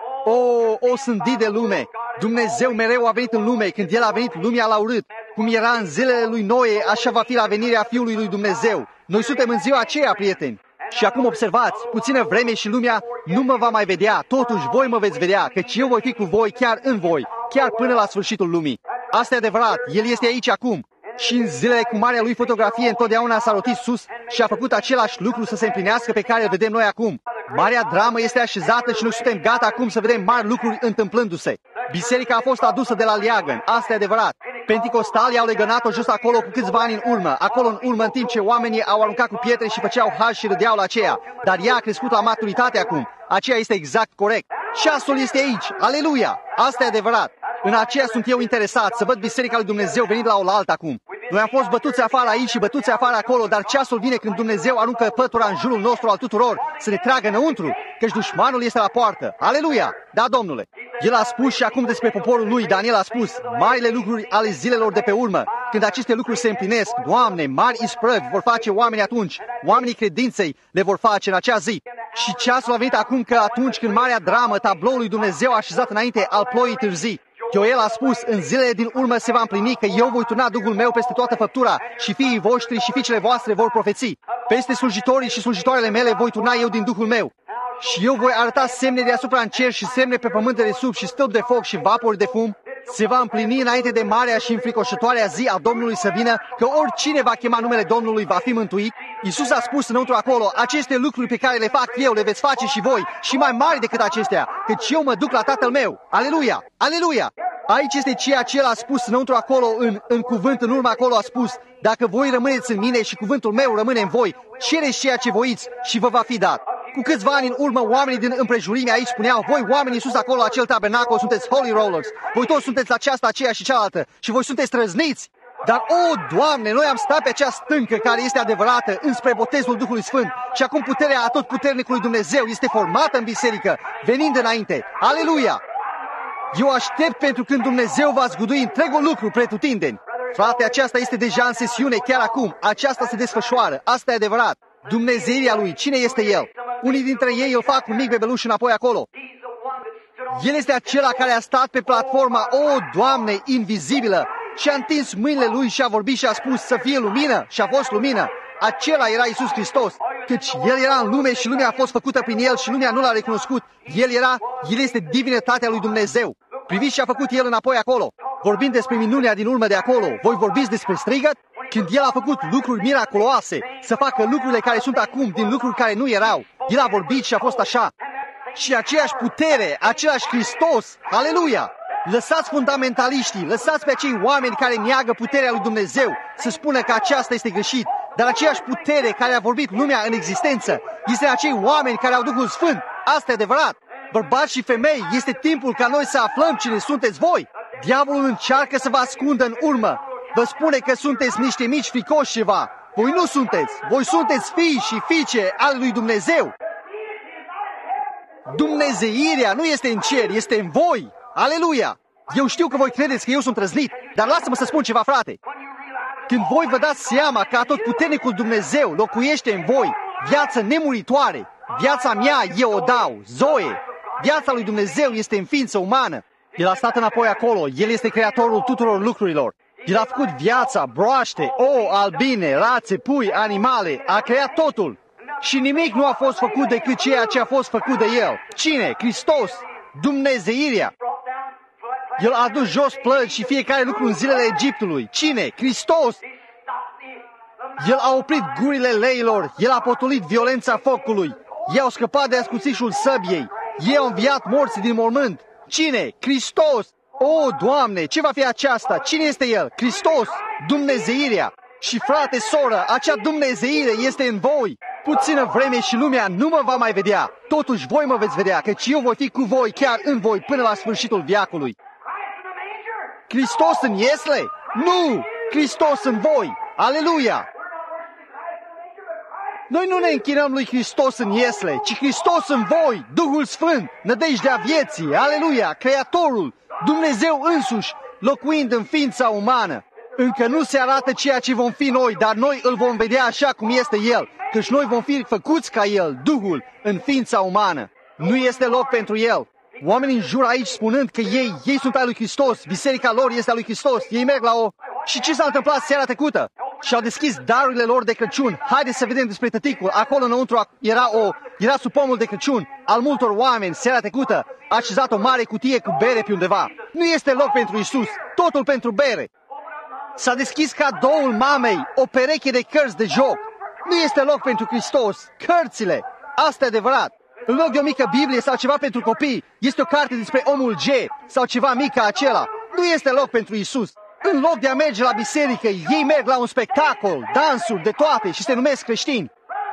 O sândit de lume! Dumnezeu mereu a venit în lume, când El a venit, lumea l-a urât. Cum era în zilele lui Noe, așa va fi la venirea Fiului lui Dumnezeu. Noi suntem în ziua aceea, prieteni. Și acum observați, puțină vreme și lumea nu mă va mai vedea, totuși voi mă veți vedea, căci eu voi fi cu voi chiar în voi, chiar până la sfârșitul lumii. Asta e adevărat, El este aici acum. Și în zilele cu marea Lui fotografie întotdeauna s-a rotit sus și a făcut același lucru să se împlinească pe care îl vedem noi acum. Marea dramă este așezată și noi suntem gata acum să vedem mari lucruri întâmplându-se. Biserica a fost adusă de la leagăn, asta e adevărat. Penticostalii au legănat-o just acolo cu câțiva ani în urmă, acolo în urmă, în timp ce oamenii au aruncat cu pietre și făceau haz și râdeau la aceea. Dar ea a crescut la maturitate acum. Aceea este exact corect. Ceasul este aici. Aleluia! Asta e adevărat. În aceea sunt eu interesat să văd Biserica lui Dumnezeu venind la oaltă acum. Noi am fost bătuți afară aici și bătuți afară acolo, dar ceasul vine când Dumnezeu aruncă pătura în jurul nostru al tuturor să ne tragă înăuntru, căci dușmanul este la poartă. Aleluia! Da, Domnule! El a spus și acum despre poporul lui, Daniel a spus, marile lucruri ale zilelor de pe urmă, când aceste lucruri se împlinesc, Doamne, mari isprăvi vor face oamenii atunci, oamenii credinței le vor face în acea zi. Și ceasul a venit acum că atunci când marea dramă, tabloul lui Dumnezeu a așezat înainte al ploii târzii. Joel a spus, în zilele din urmă se va împlini că eu voi turna Duhul meu peste toată făptura și fiii voștri și fiicele voastre vor profeți. Peste slujitorii și slujitoarele mele voi turna eu din Duhul meu. Și eu voi arăta semne deasupra în cer și semne pe pământ de sub și stâlp de foc și vapori de fum. Se va împlini înainte de marea și înfricoșătoarea zi a Domnului să vină, că oricine va chema numele Domnului va fi mântuit. Iisus a spus înăuntru acolo, aceste lucruri pe care le fac eu le veți face și voi, și mai mari decât acestea, căci eu mă duc la Tatăl meu. Aleluia! Aleluia! Aici este ceea ce El a spus înăuntru acolo, în cuvânt, în urmă acolo a spus, dacă voi rămâneți în mine și cuvântul meu rămâne în voi, cereți ceea ce voiți și vă va fi dat. Cu câțiva ani în urmă, oamenii din împrejurime aici spuneau, voi oamenii sus acolo, acel tabernacol, sunteți holy rollers, voi toți sunteți la aceasta, aceea și cealaltă și voi sunteți trăzniți. Dar, o, Doamne, noi am stat pe acea stâncă care este adevărată înspre botezul Duhului Sfânt și acum puterea atotputernicului Dumnezeu este formată în biserică, venind înainte. Aleluia! Eu aștept pentru când Dumnezeu va zgudui întregul lucru pretutindeni. Frate, aceasta este deja în sesiune chiar acum. Aceasta se desfășoară. Asta e adevărat. Dumnezeirea Lui. Cine este El? Unii dintre ei îl fac un mic bebeluș înapoi acolo. El este acela care a stat pe platforma, o, Doamne, invizibilă, și a întins mâinile Lui și a vorbit și a spus să fie lumină și a fost lumină. Acela era Iisus Hristos. Căci El era în lume și lumea a fost făcută prin El și lumea nu l-a recunoscut. El este divinitatea lui Dumnezeu. Priviți ce a făcut El înapoi acolo. Vorbind despre minunea din urmă de acolo, voi vorbiți despre strigăt? Când El a făcut lucruri miraculoase, să facă lucrurile care sunt acum din lucruri care nu erau. El a vorbit și a fost așa. Și aceeași putere, același Hristos, aleluia! Lăsați fundamentaliștii, lăsați pe acei oameni care neagă puterea lui Dumnezeu să spună că aceasta este greșit. Dar aceeași putere care a vorbit lumea în existență este acei oameni care au Duhul Sfânt. Asta e adevărat. Bărbați și femei, este timpul ca noi să aflăm cine sunteți voi. Diavolul încearcă să vă ascundă în urmă. Vă spune că sunteți niște mici fricoși ceva. Voi nu sunteți. Voi sunteți fii și fiice ale lui Dumnezeu. Dumnezeirea nu este în cer, este în voi. Aleluia! Eu știu că voi credeți că eu sunt răznit, dar lasă-mă să spun ceva, frate. Când voi vă dați seama că atotputernicul Dumnezeu locuiește în voi, viață nemuritoare, viața mea eu o dau, Zoe, viața lui Dumnezeu este în ființă umană. El a stat înapoi acolo, El este creatorul tuturor lucrurilor. El a făcut viața, broaște, ouă, albine, rațe, pui, animale, a creat totul. Și nimic nu a fost făcut decât ceea ce a fost făcut de El. Cine? Hristos, Dumnezeirea. El a adus jos plăgi și fiecare lucru în zilele Egiptului. Cine? Hristos. El a oprit gurile leilor. El a potolit violența focului. Ei au scăpat de ascuțișul săbiei. Ei au înviat morții din mormânt. Cine? Hristos. O, Doamne, ce va fi aceasta? Cine este El? Hristos, Dumnezeirea. Și frate, soră, acea Dumnezeire este în voi. Puțină vreme și lumea nu mă va mai vedea. Totuși voi mă veți vedea, căci eu voi fi cu voi, chiar în voi, până la sfârșitul veacului. Hristos în iesle? Nu! Hristos în voi! Aleluia! Noi nu ne închinăm lui Hristos în iesle, ci Hristos în voi, Duhul Sfânt, nădejdea vieții, aleluia, Creatorul, Dumnezeu însuși, locuind în ființa umană. Încă nu se arată ceea ce vom fi noi, dar noi îl vom vedea așa cum este El, căci noi vom fi făcuți ca El, Duhul, în ființa umană. Nu este loc pentru El. Oamenii în jur aici spunând că ei sunt al lui Hristos, biserica lor este a lui Hristos, ei merg la o... Și ce s-a întâmplat seara trecută? Și-au deschis darurile lor de Crăciun. Haideți să vedem despre tăticul. Acolo înăuntru era sub pomul de Crăciun al multor oameni seara trecută. A așezat o mare cutie cu bere pe undeva. Nu este loc pentru Isus, totul pentru bere. S-a deschis cadoul mamei, o pereche de cărți de joc. Nu este loc pentru Hristos, cărțile. Asta e adevărat. În loc de o mică Biblie sau ceva pentru copii, este o carte despre omul G sau ceva mic ca acela. Nu este loc pentru Isus. În loc de a merge la biserică, ei merg la un spectacol, dansuri, de toate și se numesc creștini.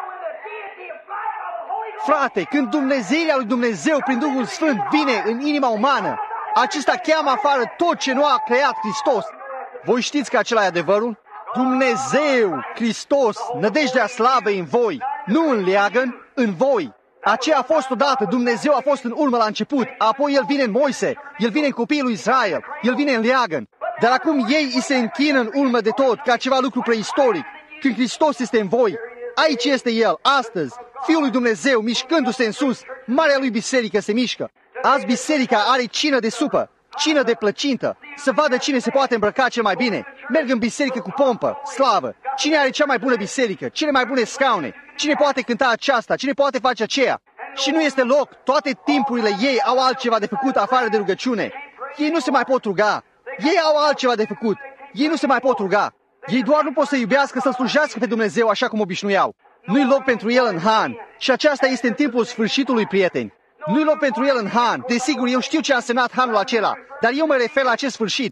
Frate, când Dumnezeirea lui Dumnezeu prin Duhul Sfânt vine în inima umană, acesta cheamă afară tot ce nu a creat Hristos. Voi știți că acela e adevărul? Dumnezeu, Hristos, nădejdea slavei în voi, nu în leagăn, în voi. Aceea a fost odată, Dumnezeu a fost în urmă la început, apoi El vine în Moise, El vine în copiii lui Israel, El vine în leagăn. Dar acum ei îi se închină în urmă de tot, ca ceva lucru preistoric. Când Hristos este în voi, aici este El, astăzi, Fiul lui Dumnezeu, mișcându-se în sus, marea lui biserică se mișcă. Azi biserica are cină de supă, cină de plăcintă, să vadă cine se poate îmbrăca cel mai bine. Merg în biserică cu pompă, slavă. Cine are cea mai bună biserică, cele mai bune scaune, cine poate cânta aceasta, cine poate face aceea. Și nu este loc, toate timpurile ei au altceva de făcut afară de rugăciune. Ei nu se mai pot ruga. Ei au altceva de făcut. Ei nu se mai pot ruga. Ei doar nu pot să iubească, să slujească pe Dumnezeu așa cum obișnuiau. Nu-i loc pentru El în Han. Și aceasta este în timpul sfârșitului, prieteni. Nu-i loc pentru El în Han. Desigur, eu știu ce a însemnat Hanul acela, dar eu mă refer la acest sfârșit.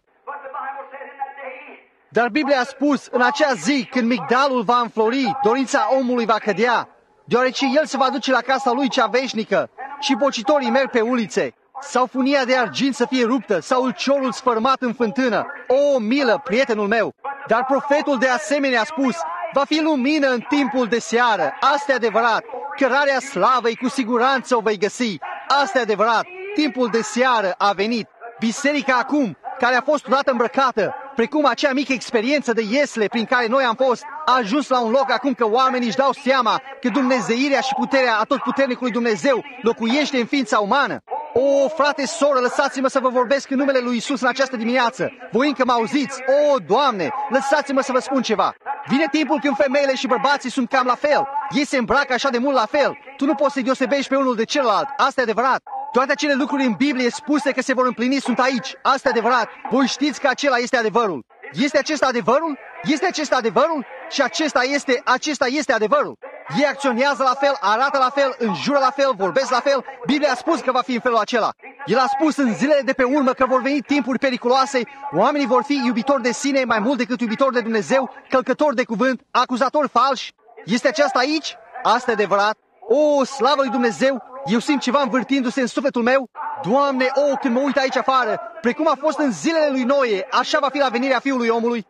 Dar Biblia a spus, în acea zi, când migdalul va înflori, dorința omului va cădea, deoarece el se va duce la casa lui cea veșnică și bocitorii merg pe ulițe. Sau funia de argint să fie ruptă, sau ulciorul sfărmat în fântână. O, milă, prietenul meu! Dar profetul de asemenea a spus, va fi lumină în timpul de seară. Asta e adevărat. Cărarea slavei cu siguranță o vei găsi. Asta e adevărat. Timpul de seară a venit. Biserica acum, care a fost odată îmbrăcată, precum acea mică experiență de iesle prin care noi am fost, a ajuns la un loc acum că oamenii își dau seama că Dumnezeirea și puterea atotputernicului Dumnezeu locuiește în ființa umană. O, frate, soră, lăsați-mă să vă vorbesc în numele lui Isus în această dimineață. Voi încă mă auziți? O, Doamne, lăsați-mă să vă spun ceva. Vine timpul când femeile și bărbații sunt cam la fel. Ei se îmbracă așa de mult la fel. Tu nu poți să-i deosebești pe unul de celălalt. Asta e adevărat. Toate acele lucruri în Biblie spuse că se vor împlini sunt aici. Asta e adevărat. Voi știți că acela este adevărul. Este acesta adevărul? Este acesta adevărul? Și acesta este adevărul. Ei acționează la fel, arată la fel, înjură la fel, vorbesc la fel. Biblia a spus că va fi în felul acela. El a spus în zilele de pe urmă că vor veni timpuri periculoase, oamenii vor fi iubitori de sine mai mult decât iubitori de Dumnezeu, călcători de cuvânt, acuzatori falși. Este aceasta aici? Asta e adevărat. O, slavă lui Dumnezeu! Eu simt ceva învârtindu-se în sufletul meu. Doamne, când mă uit aici afară, precum a fost în zilele lui Noe, așa va fi la venirea Fiului Omului.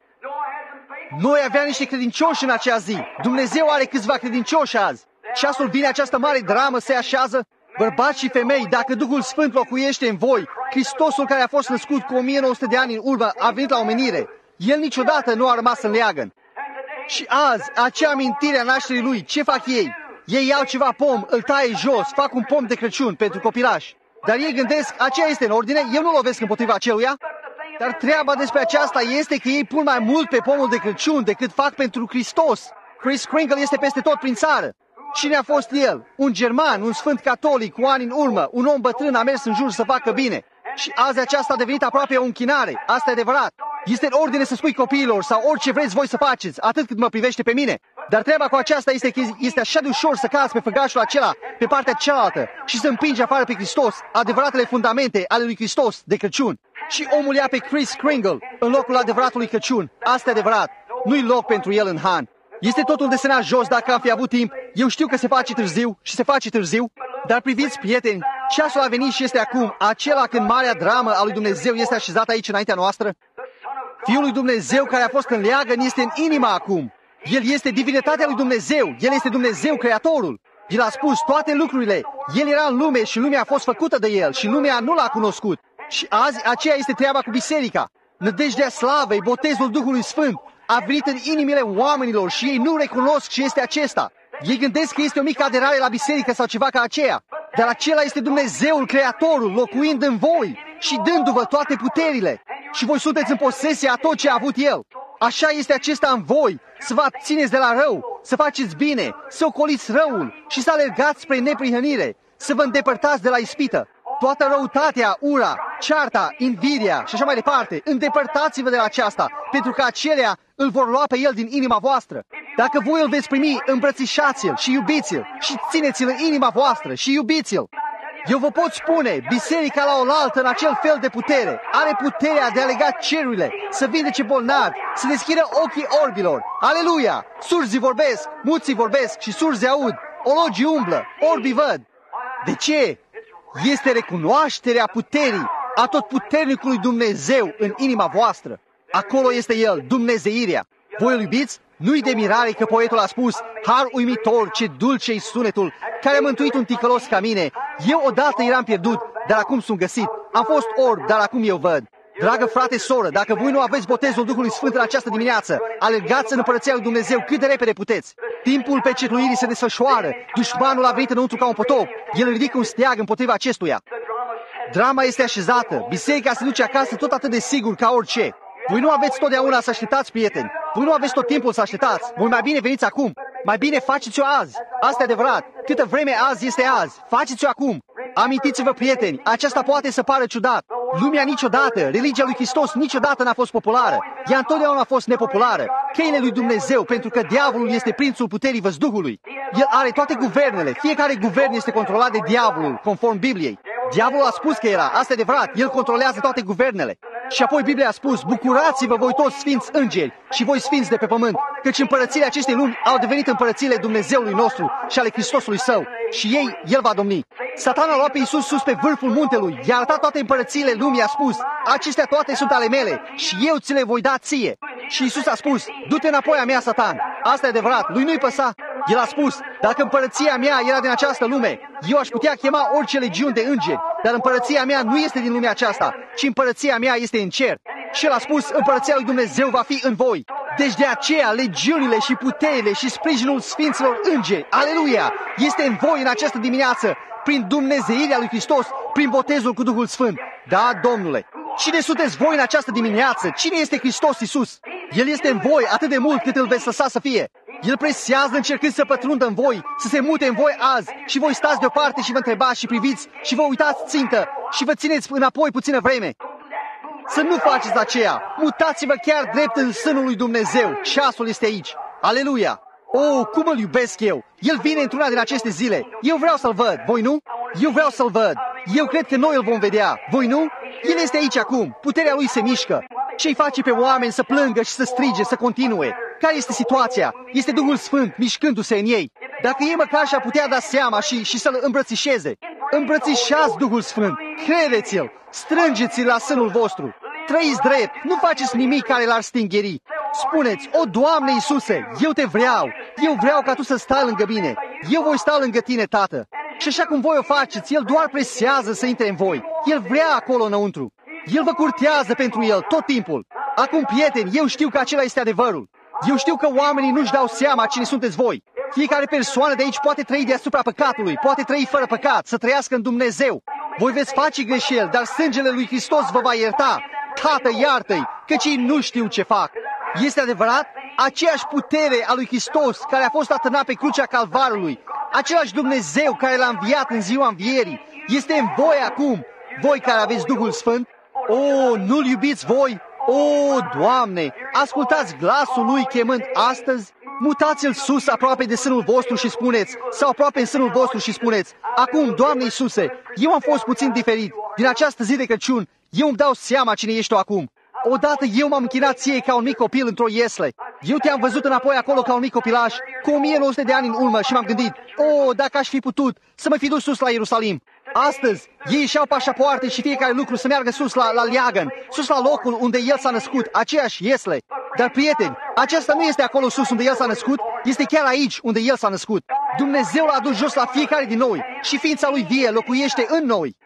Noi aveam niște credincioși în acea zi. Dumnezeu are câțiva credincioși azi. Ceasul vine, această mare dramă se așează. Bărbați și femei, dacă Duhul Sfânt locuiește în voi, Hristosul care a fost născut cu 1900 de ani în urmă a venit la omenire. El niciodată nu a rămas în leagăn. Și azi, acea amintire a nașterii lui, ce fac ei? Ei iau ceva pom, îl taie jos, fac un pom de Crăciun pentru copilași. Dar ei gândesc, aceea este în ordine, eu nu lovesc împotriva aceluia. Dar treaba despre aceasta este că ei pun mai mult pe pomul de Crăciun decât fac pentru Hristos. Chris Kringle este peste tot prin țară. Cine a fost el? Un german, un sfânt catolic cu ani în urmă, un om bătrân a mers în jur să facă bine. Și azi aceasta a devenit aproape o închinare. Asta e adevărat. Este în ordine să spui copiilor sau orice vreți voi să faceți, atât cât mă privește pe mine. Dar treaba cu aceasta este că este așa de ușor să cazi pe făgașul acela, pe partea cealaltă și să împingi afară pe Hristos, adevăratele fundamente ale lui Hristos de Crăciun. Și omul ia pe Chris Kringle în locul adevăratului Crăciun. Asta e adevărat. Nu-i loc pentru el în Han. Este totul desenat jos dacă am fi avut timp. Eu știu că se face târziu și se face târziu. Dar priviți, prieteni, ceasul a venit și este acum, acela când marea dramă a lui Dumnezeu este așezată aici înaintea noastră. Fiul lui Dumnezeu care a fost în leagăn este în inima acum. El este divinitatea lui Dumnezeu. El este Dumnezeu, Creatorul. El a spus toate lucrurile. El era în lume și lumea a fost făcută de El și lumea nu l-a cunoscut. Și azi aceea este treaba cu biserica. Nădejdea slavei, botezul Duhului Sfânt a venit în inimile oamenilor și ei nu recunosc ce este acesta. Ei gândesc că este o mică aderare la biserică sau ceva ca aceea. Dar acela este Dumnezeul, Creatorul, locuind în voi și dându-vă toate puterile. Și voi sunteți în posesia a tot ce a avut El. Așa este acesta în voi, să vă abțineți de la rău, să faceți bine, să ocoliți răul și să alergați spre neprihănire, să vă îndepărtați de la ispită. Toată răutatea, ura, cearta, invidia și așa mai departe, îndepărtați-vă de la aceasta, pentru că acelea îl vor lua pe El din inima voastră. Dacă voi îl veți primi, îmbrățișați-l și iubiți-l și țineți-l în inima voastră și iubiți-l. Eu vă pot spune, biserica la oaltă în acel fel de putere, are puterea de a lega cerurile, să vindece bolnavi, să deschidă ochii orbilor. Aleluia! Surzii vorbesc, muții vorbesc și surzii aud, ologii umblă, orbii văd. De ce? Este recunoașterea puterii a totputernicului Dumnezeu în inima voastră. Acolo este El, dumnezeirea. Voi îl iubiți? Nu-i de mirare că poetul a spus, har uimitor, ce dulce-i sunetul, care a mântuit un ticălos ca mine. Eu odată eram pierdut, dar acum sunt găsit. Am fost orb, dar acum eu văd. Dragă frate, soră, dacă voi nu aveți botezul Duhului Sfânt în această dimineață, alergați în împărăția lui Dumnezeu cât de repede puteți. Timpul pecetluirii se desfășoară, dușmanul a venit înăuntru ca un potop, el ridică un steag împotriva acestuia. Drama este așezată, biserica se duce acasă tot atât de sigur ca orice. Voi nu aveți totdeauna să așteptați, prieteni. Voi nu aveți tot timpul să așteptați. Voi mai bine veniți acum. Mai bine faceți-o azi. Asta e adevărat. Câtă vreme azi este azi. Faceți-o acum. Amintiți-vă, prieteni, aceasta poate să pară ciudat. Lumea niciodată, religia lui Hristos niciodată n-a fost populară. Ea întotdeauna a fost nepopulară. Cheile lui Dumnezeu, pentru că diavolul este prințul puterii văzduhului. El are toate guvernele. Fiecare guvern este controlat de diavolul, conform Bibliei. Diavolul a spus că era. Asta e adevărat. El controlează toate guvernele. Și apoi Biblia a spus, bucurați-vă voi toți sfinți îngeri și voi sfinți de pe pământ, căci împărățiile acestei lumi au devenit împărățiile Dumnezeului nostru și ale Hristosului Său și El va domni. Satan a luat pe Iisus sus pe vârful muntelui, i-a arătat toate împărățiile lumii, a spus, acestea toate sunt ale mele și eu ți le voi da ție. Și Iisus a spus, du-te înapoi a mea, Satan. Asta e adevărat, lui nu-i păsa. El a spus, dacă împărăția mea era din această lume, eu aș putea chema orice legiuni de îngeri, dar împărăția mea nu este din lumea aceasta, ci împărăția mea este în cer. Și El a spus, împărăția lui Dumnezeu va fi în voi. Deci de aceea legiunile și puterile și sprijinul sfinților îngeri, aleluia, este în voi în această dimineață, prin dumnezeirea lui Hristos, prin botezul cu Duhul Sfânt. Da, Domnule, Cine sunteți voi în această dimineață? Cine este Hristos Iisus? El este în voi atât de mult cât îl veți lăsa să fie. El presează încercând să pătrundă în voi, să se mute în voi azi și voi stați deoparte și vă întrebați și priviți și vă uitați țintă și vă țineți înapoi puțină vreme. Să nu faceți aceea. Mutați-vă chiar drept în sânul lui Dumnezeu. Ceasul este aici. Aleluia! Oh, cum îl iubesc eu! El vine într-una din aceste zile. Eu vreau să-l văd. Voi nu? Eu vreau să-l văd. Eu cred că noi îl vom vedea. Voi nu? El este aici acum. Puterea lui se mișcă. Ce-i face pe oameni să plângă și să strige, să continue? Care este situația? Este Duhul Sfânt mișcându-se în ei. Dacă ei măcar și-ar putea da seama și să-l îmbrățișeze. Îmbrățișați Duhul Sfânt. Credeți-l. Strângeți-l la sânul vostru. Trăiți drept. Nu faceți nimic care l-ar stingheri. Spuneți, o, Doamne Iisuse, eu te vreau. Eu vreau ca tu să stai lângă mine. Eu voi sta lângă tine, Tată. Și așa cum voi o faceți, El doar presează să intre în voi. El vrea acolo înăuntru. El vă curtează pentru El tot timpul. Acum, prieteni, eu știu că acela este adevărul. Eu știu că oamenii nu-și dau seama cine sunteți voi. Fiecare persoană de aici poate trăi deasupra păcatului, poate trăi fără păcat, să trăiască în Dumnezeu. Voi veți face greșeli, dar sângele lui Hristos vă va ierta. Tată, iartă-i, căci ei nu știu ce fac. Este adevărat? Aceeași putere a lui Hristos care a fost atârnat pe crucea Calvarului, același Dumnezeu care l-a înviat în ziua învierii, este în voi acum, voi care aveți Duhul Sfânt. O, nu-L iubiți voi? O, Doamne, ascultați glasul Lui chemând astăzi? Mutați-L sus aproape de sânul vostru și spuneți, sau aproape în sânul vostru și spuneți, acum, Doamne Iisuse, eu am fost puțin diferit. Din această zi de Crăciun, eu îmi dau seama cine ești tu acum. Odată eu m-am închinat ție ca un mic copil într-o iesle. Eu te-am văzut înapoi acolo ca un mic copilaș, cu 1900 de ani în urmă și m-am gândit, dacă aș fi putut să mă fi dus sus la Ierusalim. Astăzi, ei își iau pașapoarte și fiecare lucru să meargă sus la Leagăn, sus la locul unde El s-a născut, aceeași iesle. Dar, prieteni, acesta nu este acolo sus unde El s-a născut, este chiar aici unde El s-a născut. Dumnezeu l-a adus jos la fiecare din noi și ființa Lui vie locuiește în noi.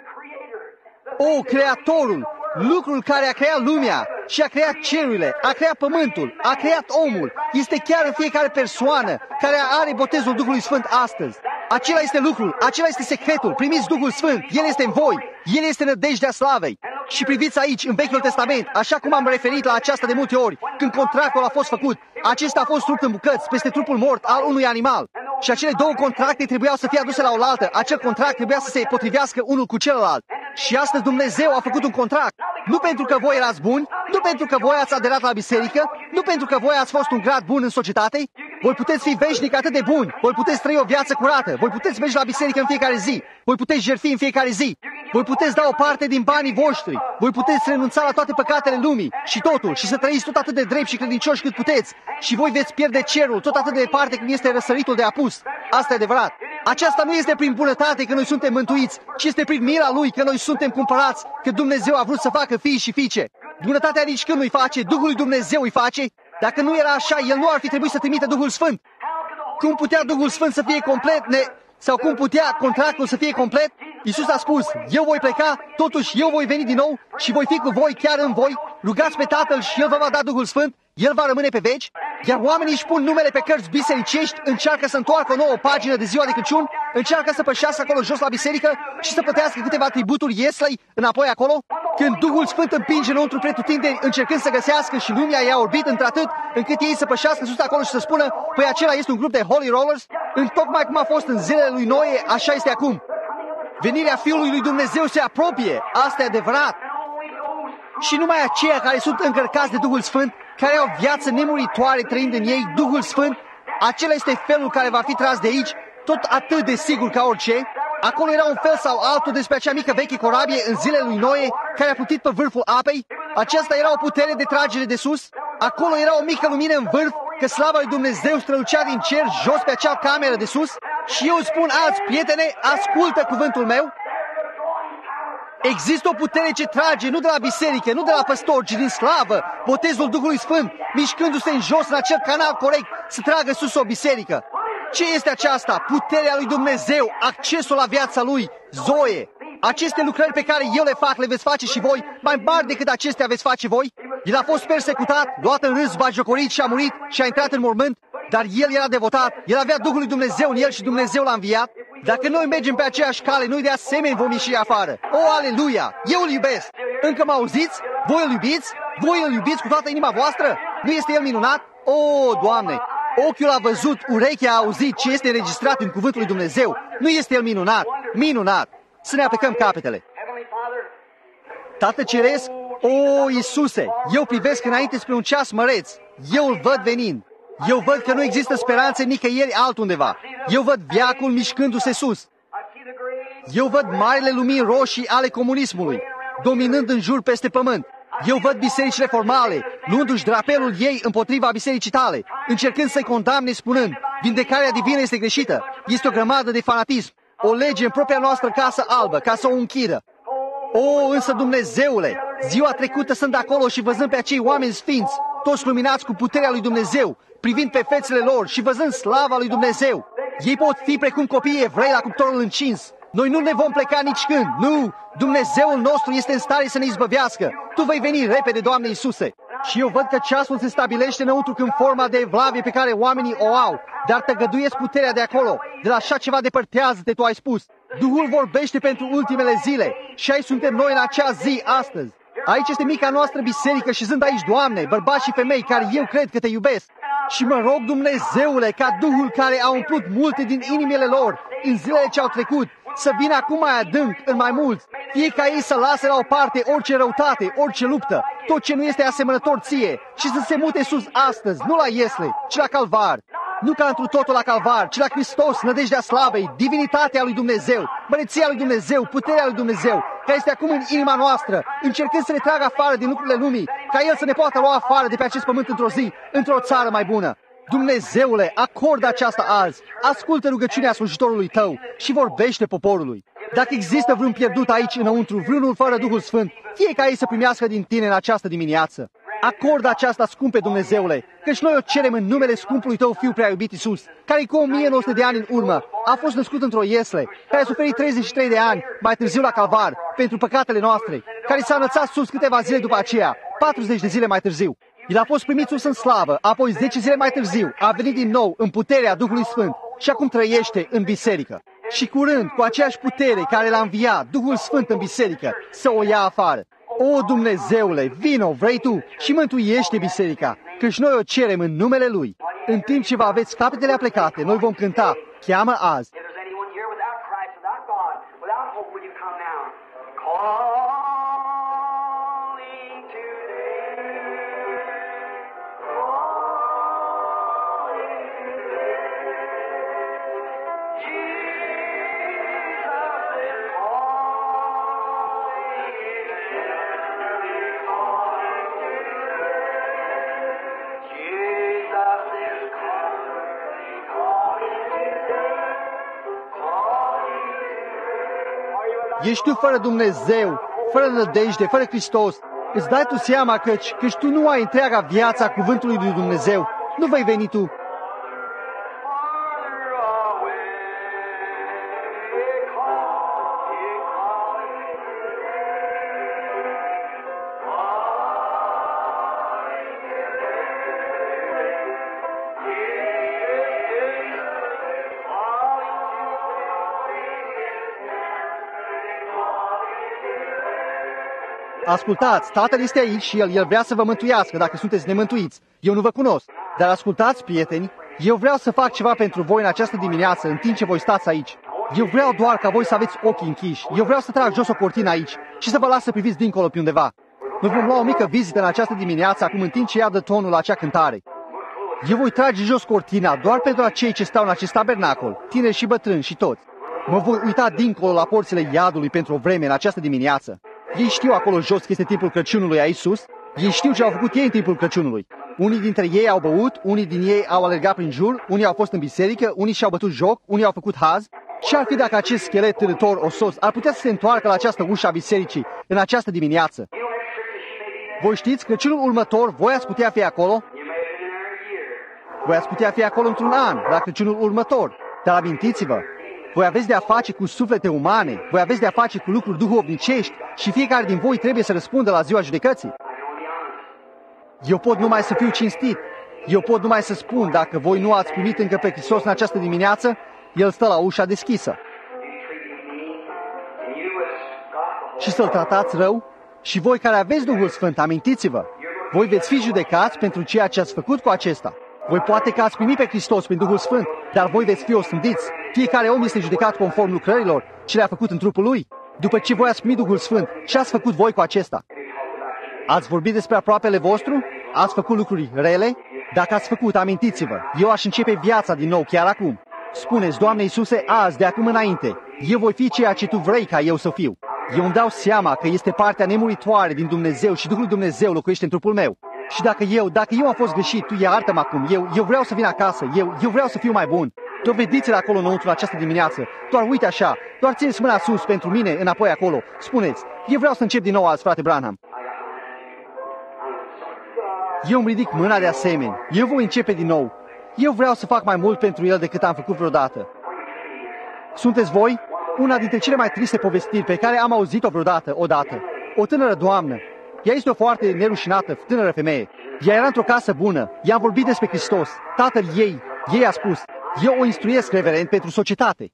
O, Creatorul, lucrul care a creat lumea și a creat cerurile, a creat pământul, a creat omul, este chiar în fiecare persoană care are botezul Duhului Sfânt astăzi. Acela este lucrul, acela este secretul, primiți Duhul Sfânt, El este în voi, El este nădejdea slavei. Și priviți aici, în Vechiul Testament, așa cum am referit la aceasta de multe ori, când contractul a fost făcut, acesta a fost rupt în bucăți peste trupul mort al unui animal. Și acele două contracte trebuiau să fie aduse la oaltă, acel contract trebuia să se potrivească unul cu celălalt. Și astăzi Dumnezeu a făcut un contract, nu pentru că voi erați buni, nu pentru că voi ați aderat la biserică, nu pentru că voi ați fost un grad bun în societate. Voi puteți fi veșnic atât de buni, voi puteți trăi o viață curată, voi puteți merge la biserică în fiecare zi, voi puteți jertfi în fiecare zi, voi puteți da o parte din banii voștri, voi puteți renunța la toate păcatele lumii și totul și să trăiți tot atât de drept și credincioși cât puteți și voi veți pierde cerul tot atât de departe când este răsăritul de apus. Asta e adevărat. Aceasta nu este prin bunătate că noi suntem mântuiți, ci este prin mila Lui că noi suntem cumpărați, că Dumnezeu a vrut să facă fii și fiice. Bunătatea nici când nu-i face, Duhul lui Dumnezeu îi face. Dacă nu era așa, El nu ar fi trebuit să trimită Duhul Sfânt. Cum putea Duhul Sfânt să fie complet, sau cum putea contractul să fie complet? Iisus a spus, eu voi pleca, totuși eu voi veni din nou și voi fi cu voi chiar în voi. Rugați pe Tatăl și El vă va da Duhul Sfânt, El va rămâne pe veci. Iar oamenii își pun numele pe cărți bisericești, încearcă să întoarcă o nouă pagină de ziua de Crăciun, încearcă să pășească acolo jos la biserică și să plătească câteva tributuri ieslei înapoi acolo. Când Duhul Sfânt împinge înăuntru pretutindeni, încercând să găsească și lumea i-a orbit într-atât încât ei să pășească sus acolo și să spună, păi acela este un grup de Holy Rollers, întocmai cum a fost în zilele lui Noe, așa este acum. Venirea Fiului lui Dumnezeu se apropie, asta e adevărat. Și numai aceia care sunt încărcați de Duhul Sfânt, care au viață nemuritoare trăind în ei, Duhul Sfânt, acela este felul care va fi tras de aici, tot atât de sigur ca orice. Acolo era un fel sau altul despre acea mică veche corabie în zilele lui Noe, care a plutit pe vârful apei. Aceasta era o putere de tragere de sus. Acolo era o mică lumină în vârf, că slava lui Dumnezeu strălucea din cer jos pe acea cameră de sus. Și eu îți spun azi, prietene, ascultă cuvântul meu. Există o putere ce trage nu de la biserică, nu de la păstori, ci din slavă, botezul Duhului Sfânt, mișcându-se în jos în acel canal corect să tragă sus o biserică. Ce este aceasta? Puterea lui Dumnezeu, accesul la viața Lui, Zoe. Aceste lucrări pe care eu le fac, le veți face și voi, mai mari decât acestea veți face voi. El a fost persecutat, luat în râs, bagiocorit și a murit și a intrat în mormânt, dar el era devotat, el avea Duhul lui Dumnezeu în el și Dumnezeu l-a înviat. Dacă noi mergem pe aceeași cale, noi de asemenea vom ieși afară. O, aleluia! Eu îl iubesc! Încă mă auziți? Voi îl iubiți? Voi îl iubiți cu toată inima voastră? Nu este el minunat? O, Doamne! Ochiul a văzut, urechea a auzit ce este înregistrat în cuvântul lui Dumnezeu. Nu este el minunat? Minunat! Să ne aplicăm capetele. Tată Ceresc, o, Iisuse, eu privesc înainte spre un ceas măreț. Eu îl văd venind. Eu văd că nu există speranțe nicăieri altundeva. Eu văd veacul mișcându-se sus. Eu văd marile lumini roșii ale comunismului, dominând în jur peste pământ. Eu văd bisericile formale, luându-și drapelul ei împotriva bisericii tale, încercând să-i condamne spunând, vindecarea divină este greșită, este o grămadă de fanatism, o lege în propria noastră casă albă, ca să o închidă. O, însă Dumnezeule, ziua trecută sunt acolo și văzând pe acei oameni sfinți, toți luminați cu puterea lui Dumnezeu, privind pe fețele lor și văzând slava lui Dumnezeu. Ei pot fi precum copiii evrei la cuptorul încins. Noi nu ne vom pleca nici când. Nu! Dumnezeul nostru este în stare să ne izbăvească. Tu vei veni repede, Doamne Iisuse. Și eu văd că ceasul se stabilește înăuntru în forma de evlavie pe care oamenii o au. Dar tăgăduiesc puterea de acolo. De la așa ceva depărtează-te, tu ai spus. Duhul vorbește pentru ultimele zile. Și aici suntem noi în acea zi astăzi. Aici este mica noastră biserică și sunt aici, Doamne, bărbați și femei care eu cred că te iubesc. Și mă rog, Dumnezeule, ca Duhul care a umplut multe din inimile lor în zilele ce au trecut, să vină acum mai adânc în mai mulți, fie ca ei să lase la o parte orice răutate, orice luptă, tot ce nu este asemănător ție, și să se mute sus astăzi, nu la Iesle, ci la Calvar. Nu ca întru totul la Calvar, ci la Hristos, nădejdea slavei, divinitatea lui Dumnezeu, măreția lui Dumnezeu, puterea lui Dumnezeu, care este acum în inima noastră, încercând să ne tragă afară din lucrurile lumii, ca El să ne poată lua afară de pe acest pământ într-o zi, într-o țară mai bună. Dumnezeule, acordă aceasta azi, ascultă rugăciunea slujitorului tău și vorbește poporului. Dacă există vreun pierdut aici înăuntru, vreunul fără Duhul Sfânt, fie ca ei să primească din tine în această dimineață. Acordă aceasta, scumpe Dumnezeule, căci noi o cerem în numele scumpului tău Fiu prea iubit Iisus, care cu 1900 de ani în urmă a fost născut într-o Iesle, care a suferit 33 de ani mai târziu la Calvar pentru păcatele noastre, care s-a înălțat sus câteva zile după aceea, 40 de zile mai târziu. El a fost primit sus în slavă, apoi 10 zile mai târziu a venit din nou în puterea Duhului Sfânt și acum trăiește în biserică. Și curând, cu aceeași putere care l-a înviat Duhul Sfânt în biserică, să o ia afară. O, Dumnezeule, vino, vrei tu, și mântuiește biserica, căci noi o cerem în numele Lui. În timp ce vă aveți capetele aplecate, noi vom cânta, cheamă azi. Ești tu fără Dumnezeu, fără nădejde, fără Hristos. Îți dai tu seama căci tu nu ai întreaga viața cuvântului lui Dumnezeu. Nu vei veni tu. Ascultați, Tatăl este aici și El vrea să vă mântuiască dacă sunteți nemântuiți. Eu nu vă cunosc. Dar ascultați, prieteni, eu vreau să fac ceva pentru voi în această dimineață, în timp ce voi stați aici. Eu vreau doar ca voi să aveți ochii închiși. Eu vreau să trag jos o cortină aici și să vă las să priviți dincolo pe undeva. Noi vom lua o mică vizită în această dimineață, acum în timp ce ea dă tonul la acea cântare. Eu voi trage jos cortina doar pentru acei ce stau în acest tabernacol, tineri și bătrâni și toți. Mă voi uita dincolo la porțile iadului pentru o vreme în această dimineață. Ei știu acolo jos că este timpul Crăciunului aici sus. Ei știu ce au făcut ei în timpul Crăciunului. Unii dintre ei au băut, unii din ei au alergat prin jur, unii au fost în biserică, unii și-au bătut joc, unii au făcut haz. Ce ar fi dacă acest schelet târător osos ar putea să se întoarcă la această ușă a bisericii în această dimineață? Voi știți, Crăciunul următor, voi ați putea fi acolo? Voi ați putea fi acolo într-un an, la Crăciunul următor. Dar amintiți-vă, voi aveți de-a face cu suflete umane, voi aveți de-a face cu lucruri duhovnicești și fiecare din voi trebuie să răspundă la ziua judecății. Eu pot numai să fiu cinstit. Eu pot numai să spun, dacă voi nu ați primit încă pe Hristos în această dimineață, El stă la ușa deschisă. Și să-L tratați rău, Și voi care aveți Duhul Sfânt, amintiți-vă, voi veți fi judecați pentru ceea ce ați făcut cu acesta. Voi poate că ați primit pe Hristos prin Duhul Sfânt, dar voi veți fi osândiți. Fiecare om este judecat conform lucrărilor ce le-a făcut în trupul lui. După ce voi ați primit Duhul Sfânt, ce ați făcut voi cu acesta? Ați vorbit despre aproapele vostru? Ați făcut lucruri rele? Dacă ați făcut, amintiți-vă, eu aș începe viața din nou chiar acum. Spuneți, Doamne Iisuse, azi, de acum înainte, eu voi fi ceea ce Tu vrei ca eu să fiu. Eu îmi dau seama că este partea nemuritoare din Dumnezeu și Duhul Dumnezeu locuiește în trupul meu. Și dacă eu am fost greșit, Tu iartă-mă acum, eu vreau să vin acasă, eu vreau să fiu mai bun. Dovediți-l acolo înăuntru în această dimineață. Doar uite așa, doar țineți mâna sus pentru mine înapoi acolo. Spuneți, eu vreau să încep din nou azi, frate Branham. Eu îmi ridic mâna de asemenea. Eu voi începe din nou. Eu vreau să fac mai mult pentru el decât am făcut vreodată. Sunteți voi? Una dintre cele mai triste povestiri pe care am auzit-o vreodată, odată. O tânără doamnă. Ea este o foarte nerușinată, tânără femeie. Ea era într-o casă bună. Ea a vorbit despre Hristos. Tatăl ei a spus, eu o instruiesc, reverend, pentru societate.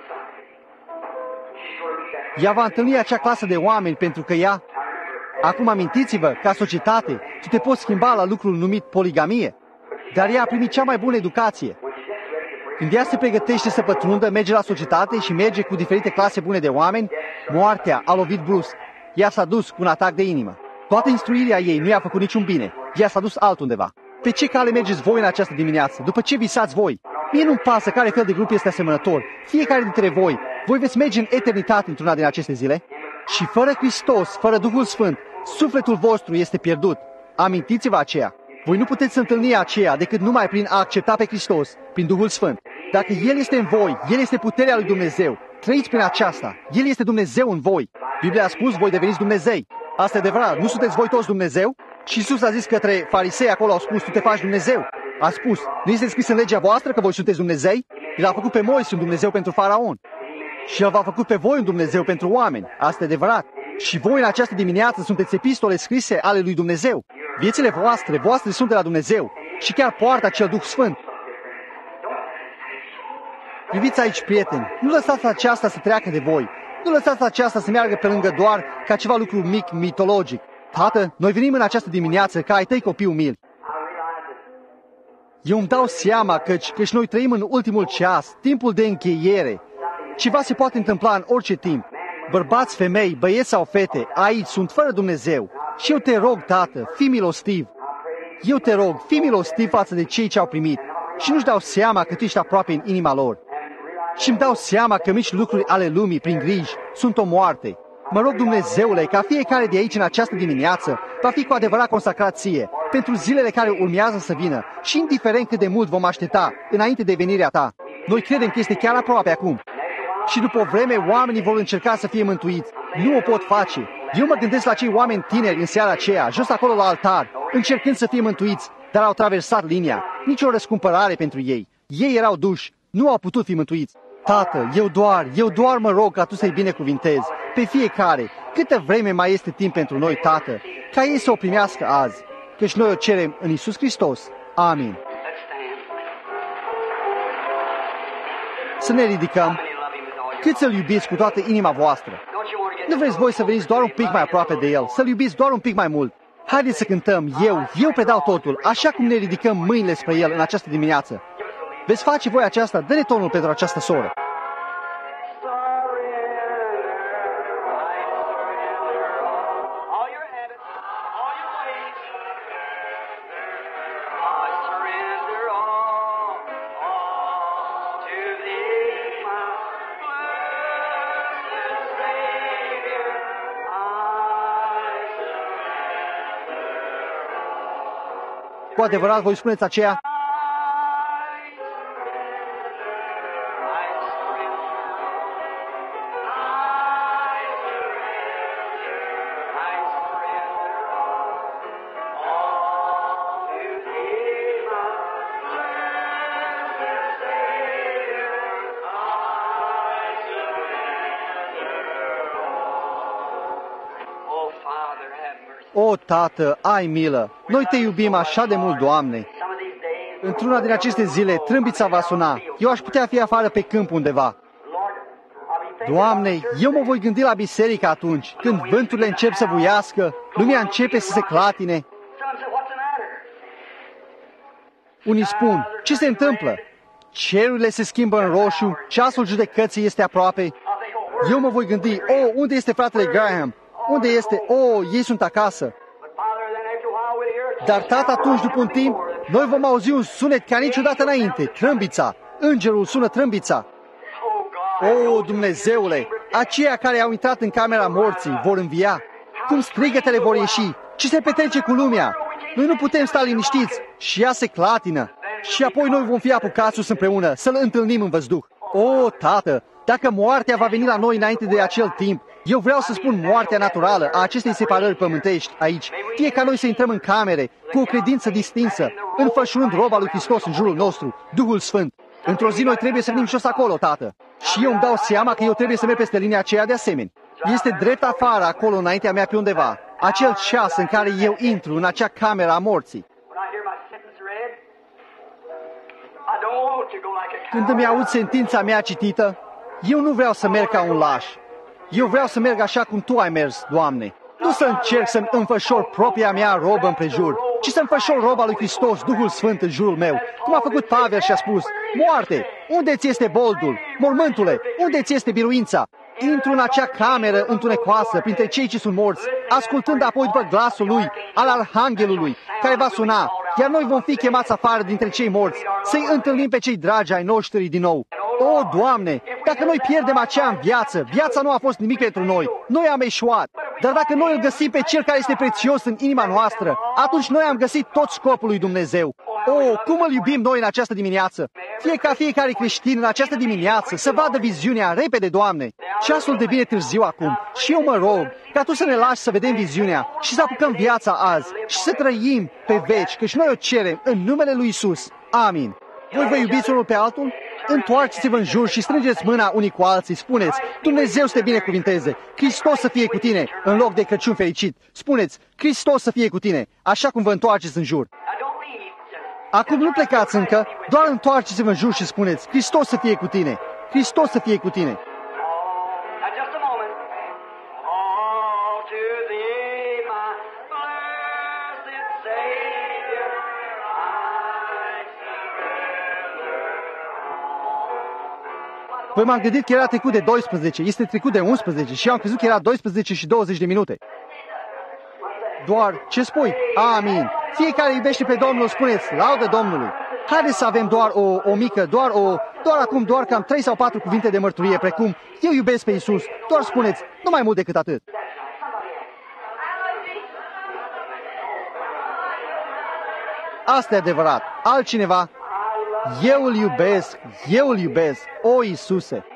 Ea va întâlni acea clasă de oameni pentru că ea... Acum amintiți-vă, ca societate, tu te poți schimba la lucrul numit poligamie. Dar ea a primit cea mai bună educație. Când ea se pregătește să pătrundă, merge la societate și merge cu diferite clase bune de oameni, moartea a lovit brusc. Ea s-a dus cu un atac de inimă. Toată instruirea ei nu i-a făcut niciun bine. Ea s-a dus altundeva. Pe ce cale mergeți voi în această dimineață? După ce visați voi? Mie nu-mi pasă care fel de grup este asemănător. Fiecare dintre voi veți merge în eternitate într-una din aceste zile. Și fără Hristos, fără Duhul Sfânt, sufletul vostru este pierdut. Amintiți-vă aceea. Voi nu puteți întâlni aceea decât numai prin a accepta pe Hristos, prin Duhul Sfânt. Dacă El este în voi, El este puterea lui Dumnezeu. Trăiți prin aceasta. El este Dumnezeu în voi. Biblia a spus, voi deveniți Dumnezei. Asta e adevărat. Nu sunteți voi toți Dumnezeu? Și Iisus a zis către farisei acolo, au spus, tu te faci Dumnezeu. A spus, nu este scris în legea voastră că voi sunteți Dumnezei? El a făcut pe Moise un Dumnezeu pentru Faraon. Și El v-a făcut pe voi un Dumnezeu pentru oameni. Asta e adevărat. Și voi în această dimineață sunteți epistole scrise ale lui Dumnezeu. Viețile voastre sunt de la Dumnezeu. Și chiar poartă acel Duh Sfânt. Priviți aici, prieteni, nu lăsați aceasta să treacă de voi. Nu lăsați aceasta să meargă pe lângă doar ca ceva lucru mic, mitologic. Tată, noi venim în această dimineață ca ai tăi copii umili. Eu îmi dau seama căci noi trăim în ultimul ceas, timpul de încheiere. Ceva se poate întâmpla în orice timp. Bărbați, femei, băieți sau fete, aici sunt fără Dumnezeu. Și eu te rog, Tată, fii milostiv. Eu te rog, fii milostiv față de cei ce au primit. Și nu-și dau seama că tu ești aproape în inima lor. Și îmi dau seama că mici lucruri ale lumii, prin griji, sunt o moarte. Mă rog, Dumnezeule, ca fiecare de aici în această dimineață va fi cu adevărat consacrat ție, pentru zilele care urmează să vină și indiferent cât de mult vom aștepta înainte de venirea ta. Noi credem că este chiar aproape acum. Și după o vreme, oamenii vor încerca să fie mântuiți. Nu o pot face. Eu mă gândesc la cei oameni tineri în seara aceea, jos acolo la altar, încercând să fie mântuiți, dar au traversat linia. Nici o răscumpărare pentru ei. Ei erau duși, nu au putut fi mântuiți. Tată, eu doar mă rog ca Tu să-i binecuvintezi pe fiecare. Câtă vreme mai este timp pentru noi, Tată, ca ei să o primească azi, căci noi o cerem în Iisus Hristos. Amin. Să ne ridicăm. Cât să-L iubiți cu toată inima voastră? Nu vreți voi să veniți doar un pic mai aproape de El, să-L iubiți doar un pic mai mult? Haideți să cântăm, eu predau totul, așa cum ne ridicăm mâinile spre El în această dimineață. Veți face voi aceasta? Dă-ne tonul pentru această soră. Cu adevărat, voi spuneți aceea? O, Tată, ai milă! Noi te iubim așa de mult, Doamne! Într-una din aceste zile, trâmbița va suna. Eu aș putea fi afară pe câmp undeva. Doamne, eu mă voi gândi la biserică atunci, când vânturile încep să buiască, lumea începe să se clatine. Unii spun, ce se întâmplă? Cerurile se schimbă în roșu, ceasul judecății este aproape. Eu mă voi gândi, unde este fratele Graham? Unde este? Ei sunt acasă. Dar, tată, atunci, după un timp, noi vom auzi un sunet ca niciodată înainte, trâmbița. Îngerul sună trâmbița. Dumnezeule, aceia care au intrat în camera morții vor învia. Cum strigătele vor ieși? Ce se petrece cu lumea? Noi nu putem sta liniștiți și ea se clatină. Și apoi noi vom fi apucați sus împreună să-L întâlnim în văzduh. Tată, dacă moartea va veni la noi înainte de acel timp, eu vreau să spun moartea naturală a acestei separări pământești aici, fie ca noi să intrăm în camere cu o credință distinsă, înfășurând roba lui Hristos în jurul nostru, Duhul Sfânt. Într-o zi noi trebuie să venim jos acolo, Tată. Și eu îmi dau seama că eu trebuie să merg peste linia aceea de asemenea. Este drept afară, acolo, înaintea mea, pe undeva, acel ceas în care eu intru în acea cameră a morții. Când îmi aud sentința mea citită, eu nu vreau să merg ca un laș. Eu vreau să merg așa cum Tu ai mers, Doamne. Nu să încerc să-mi înfășor propria mea robă împrejur, ci să înfășor roba lui Hristos, Duhul Sfânt, în jurul meu, cum a făcut Pavel și a spus, moarte, unde ți este boldul? Mormântule, unde ți este biruința? Intru în acea cameră întunecoasă printre cei ce sunt morți, ascultând apoi după glasul lui, al arhanghelului, care va suna, iar noi vom fi chemați afară dintre cei morți, să-i întâlnim pe cei dragi ai noștri din nou. Doamne, dacă noi pierdem aceea în viață, viața nu a fost nimic pentru noi, noi am eșuat. Dar dacă noi îl găsim pe Cel care este prețios în inima noastră, atunci noi am găsit tot scopul lui Dumnezeu. Cum îl iubim noi în această dimineață! Fie ca fiecare creștin în această dimineață să vadă viziunea repede, Doamne. Ceasul devine târziu acum și eu mă rog ca Tu să ne lași să vedem viziunea și să apucăm viața azi și să trăim pe veci, căci noi o cerem în numele lui Isus. Amin. Voi vă iubiți unul pe altul? Întoarceți-vă în jur și strângeți mâna unii cu alții. Spuneți, Dumnezeu să te binecuvinteze, Hristos să fie cu tine, în loc de Crăciun fericit. Spuneți, Hristos să fie cu tine, așa cum vă întoarceți în jur. Acum nu plecați încă, doar întoarceți-vă în jur și spuneți, Hristos să fie cu tine, Hristos să fie cu tine. Păi m-am gândit că era trecut de 12, este trecut de 11 și am crezut că era 12 și 20 de minute. Doar, ce spui? Amin. Fiecare iubește pe Domnul, spuneți, laudă Domnului. Haideți să avem doar o mică, doar cam 3 sau 4 cuvinte de mărturie, precum, eu iubesc pe Iisus, doar spuneți, nu mai mult decât atât. Asta e adevărat. Altcineva? Eu îl iubesc, o Iisuse.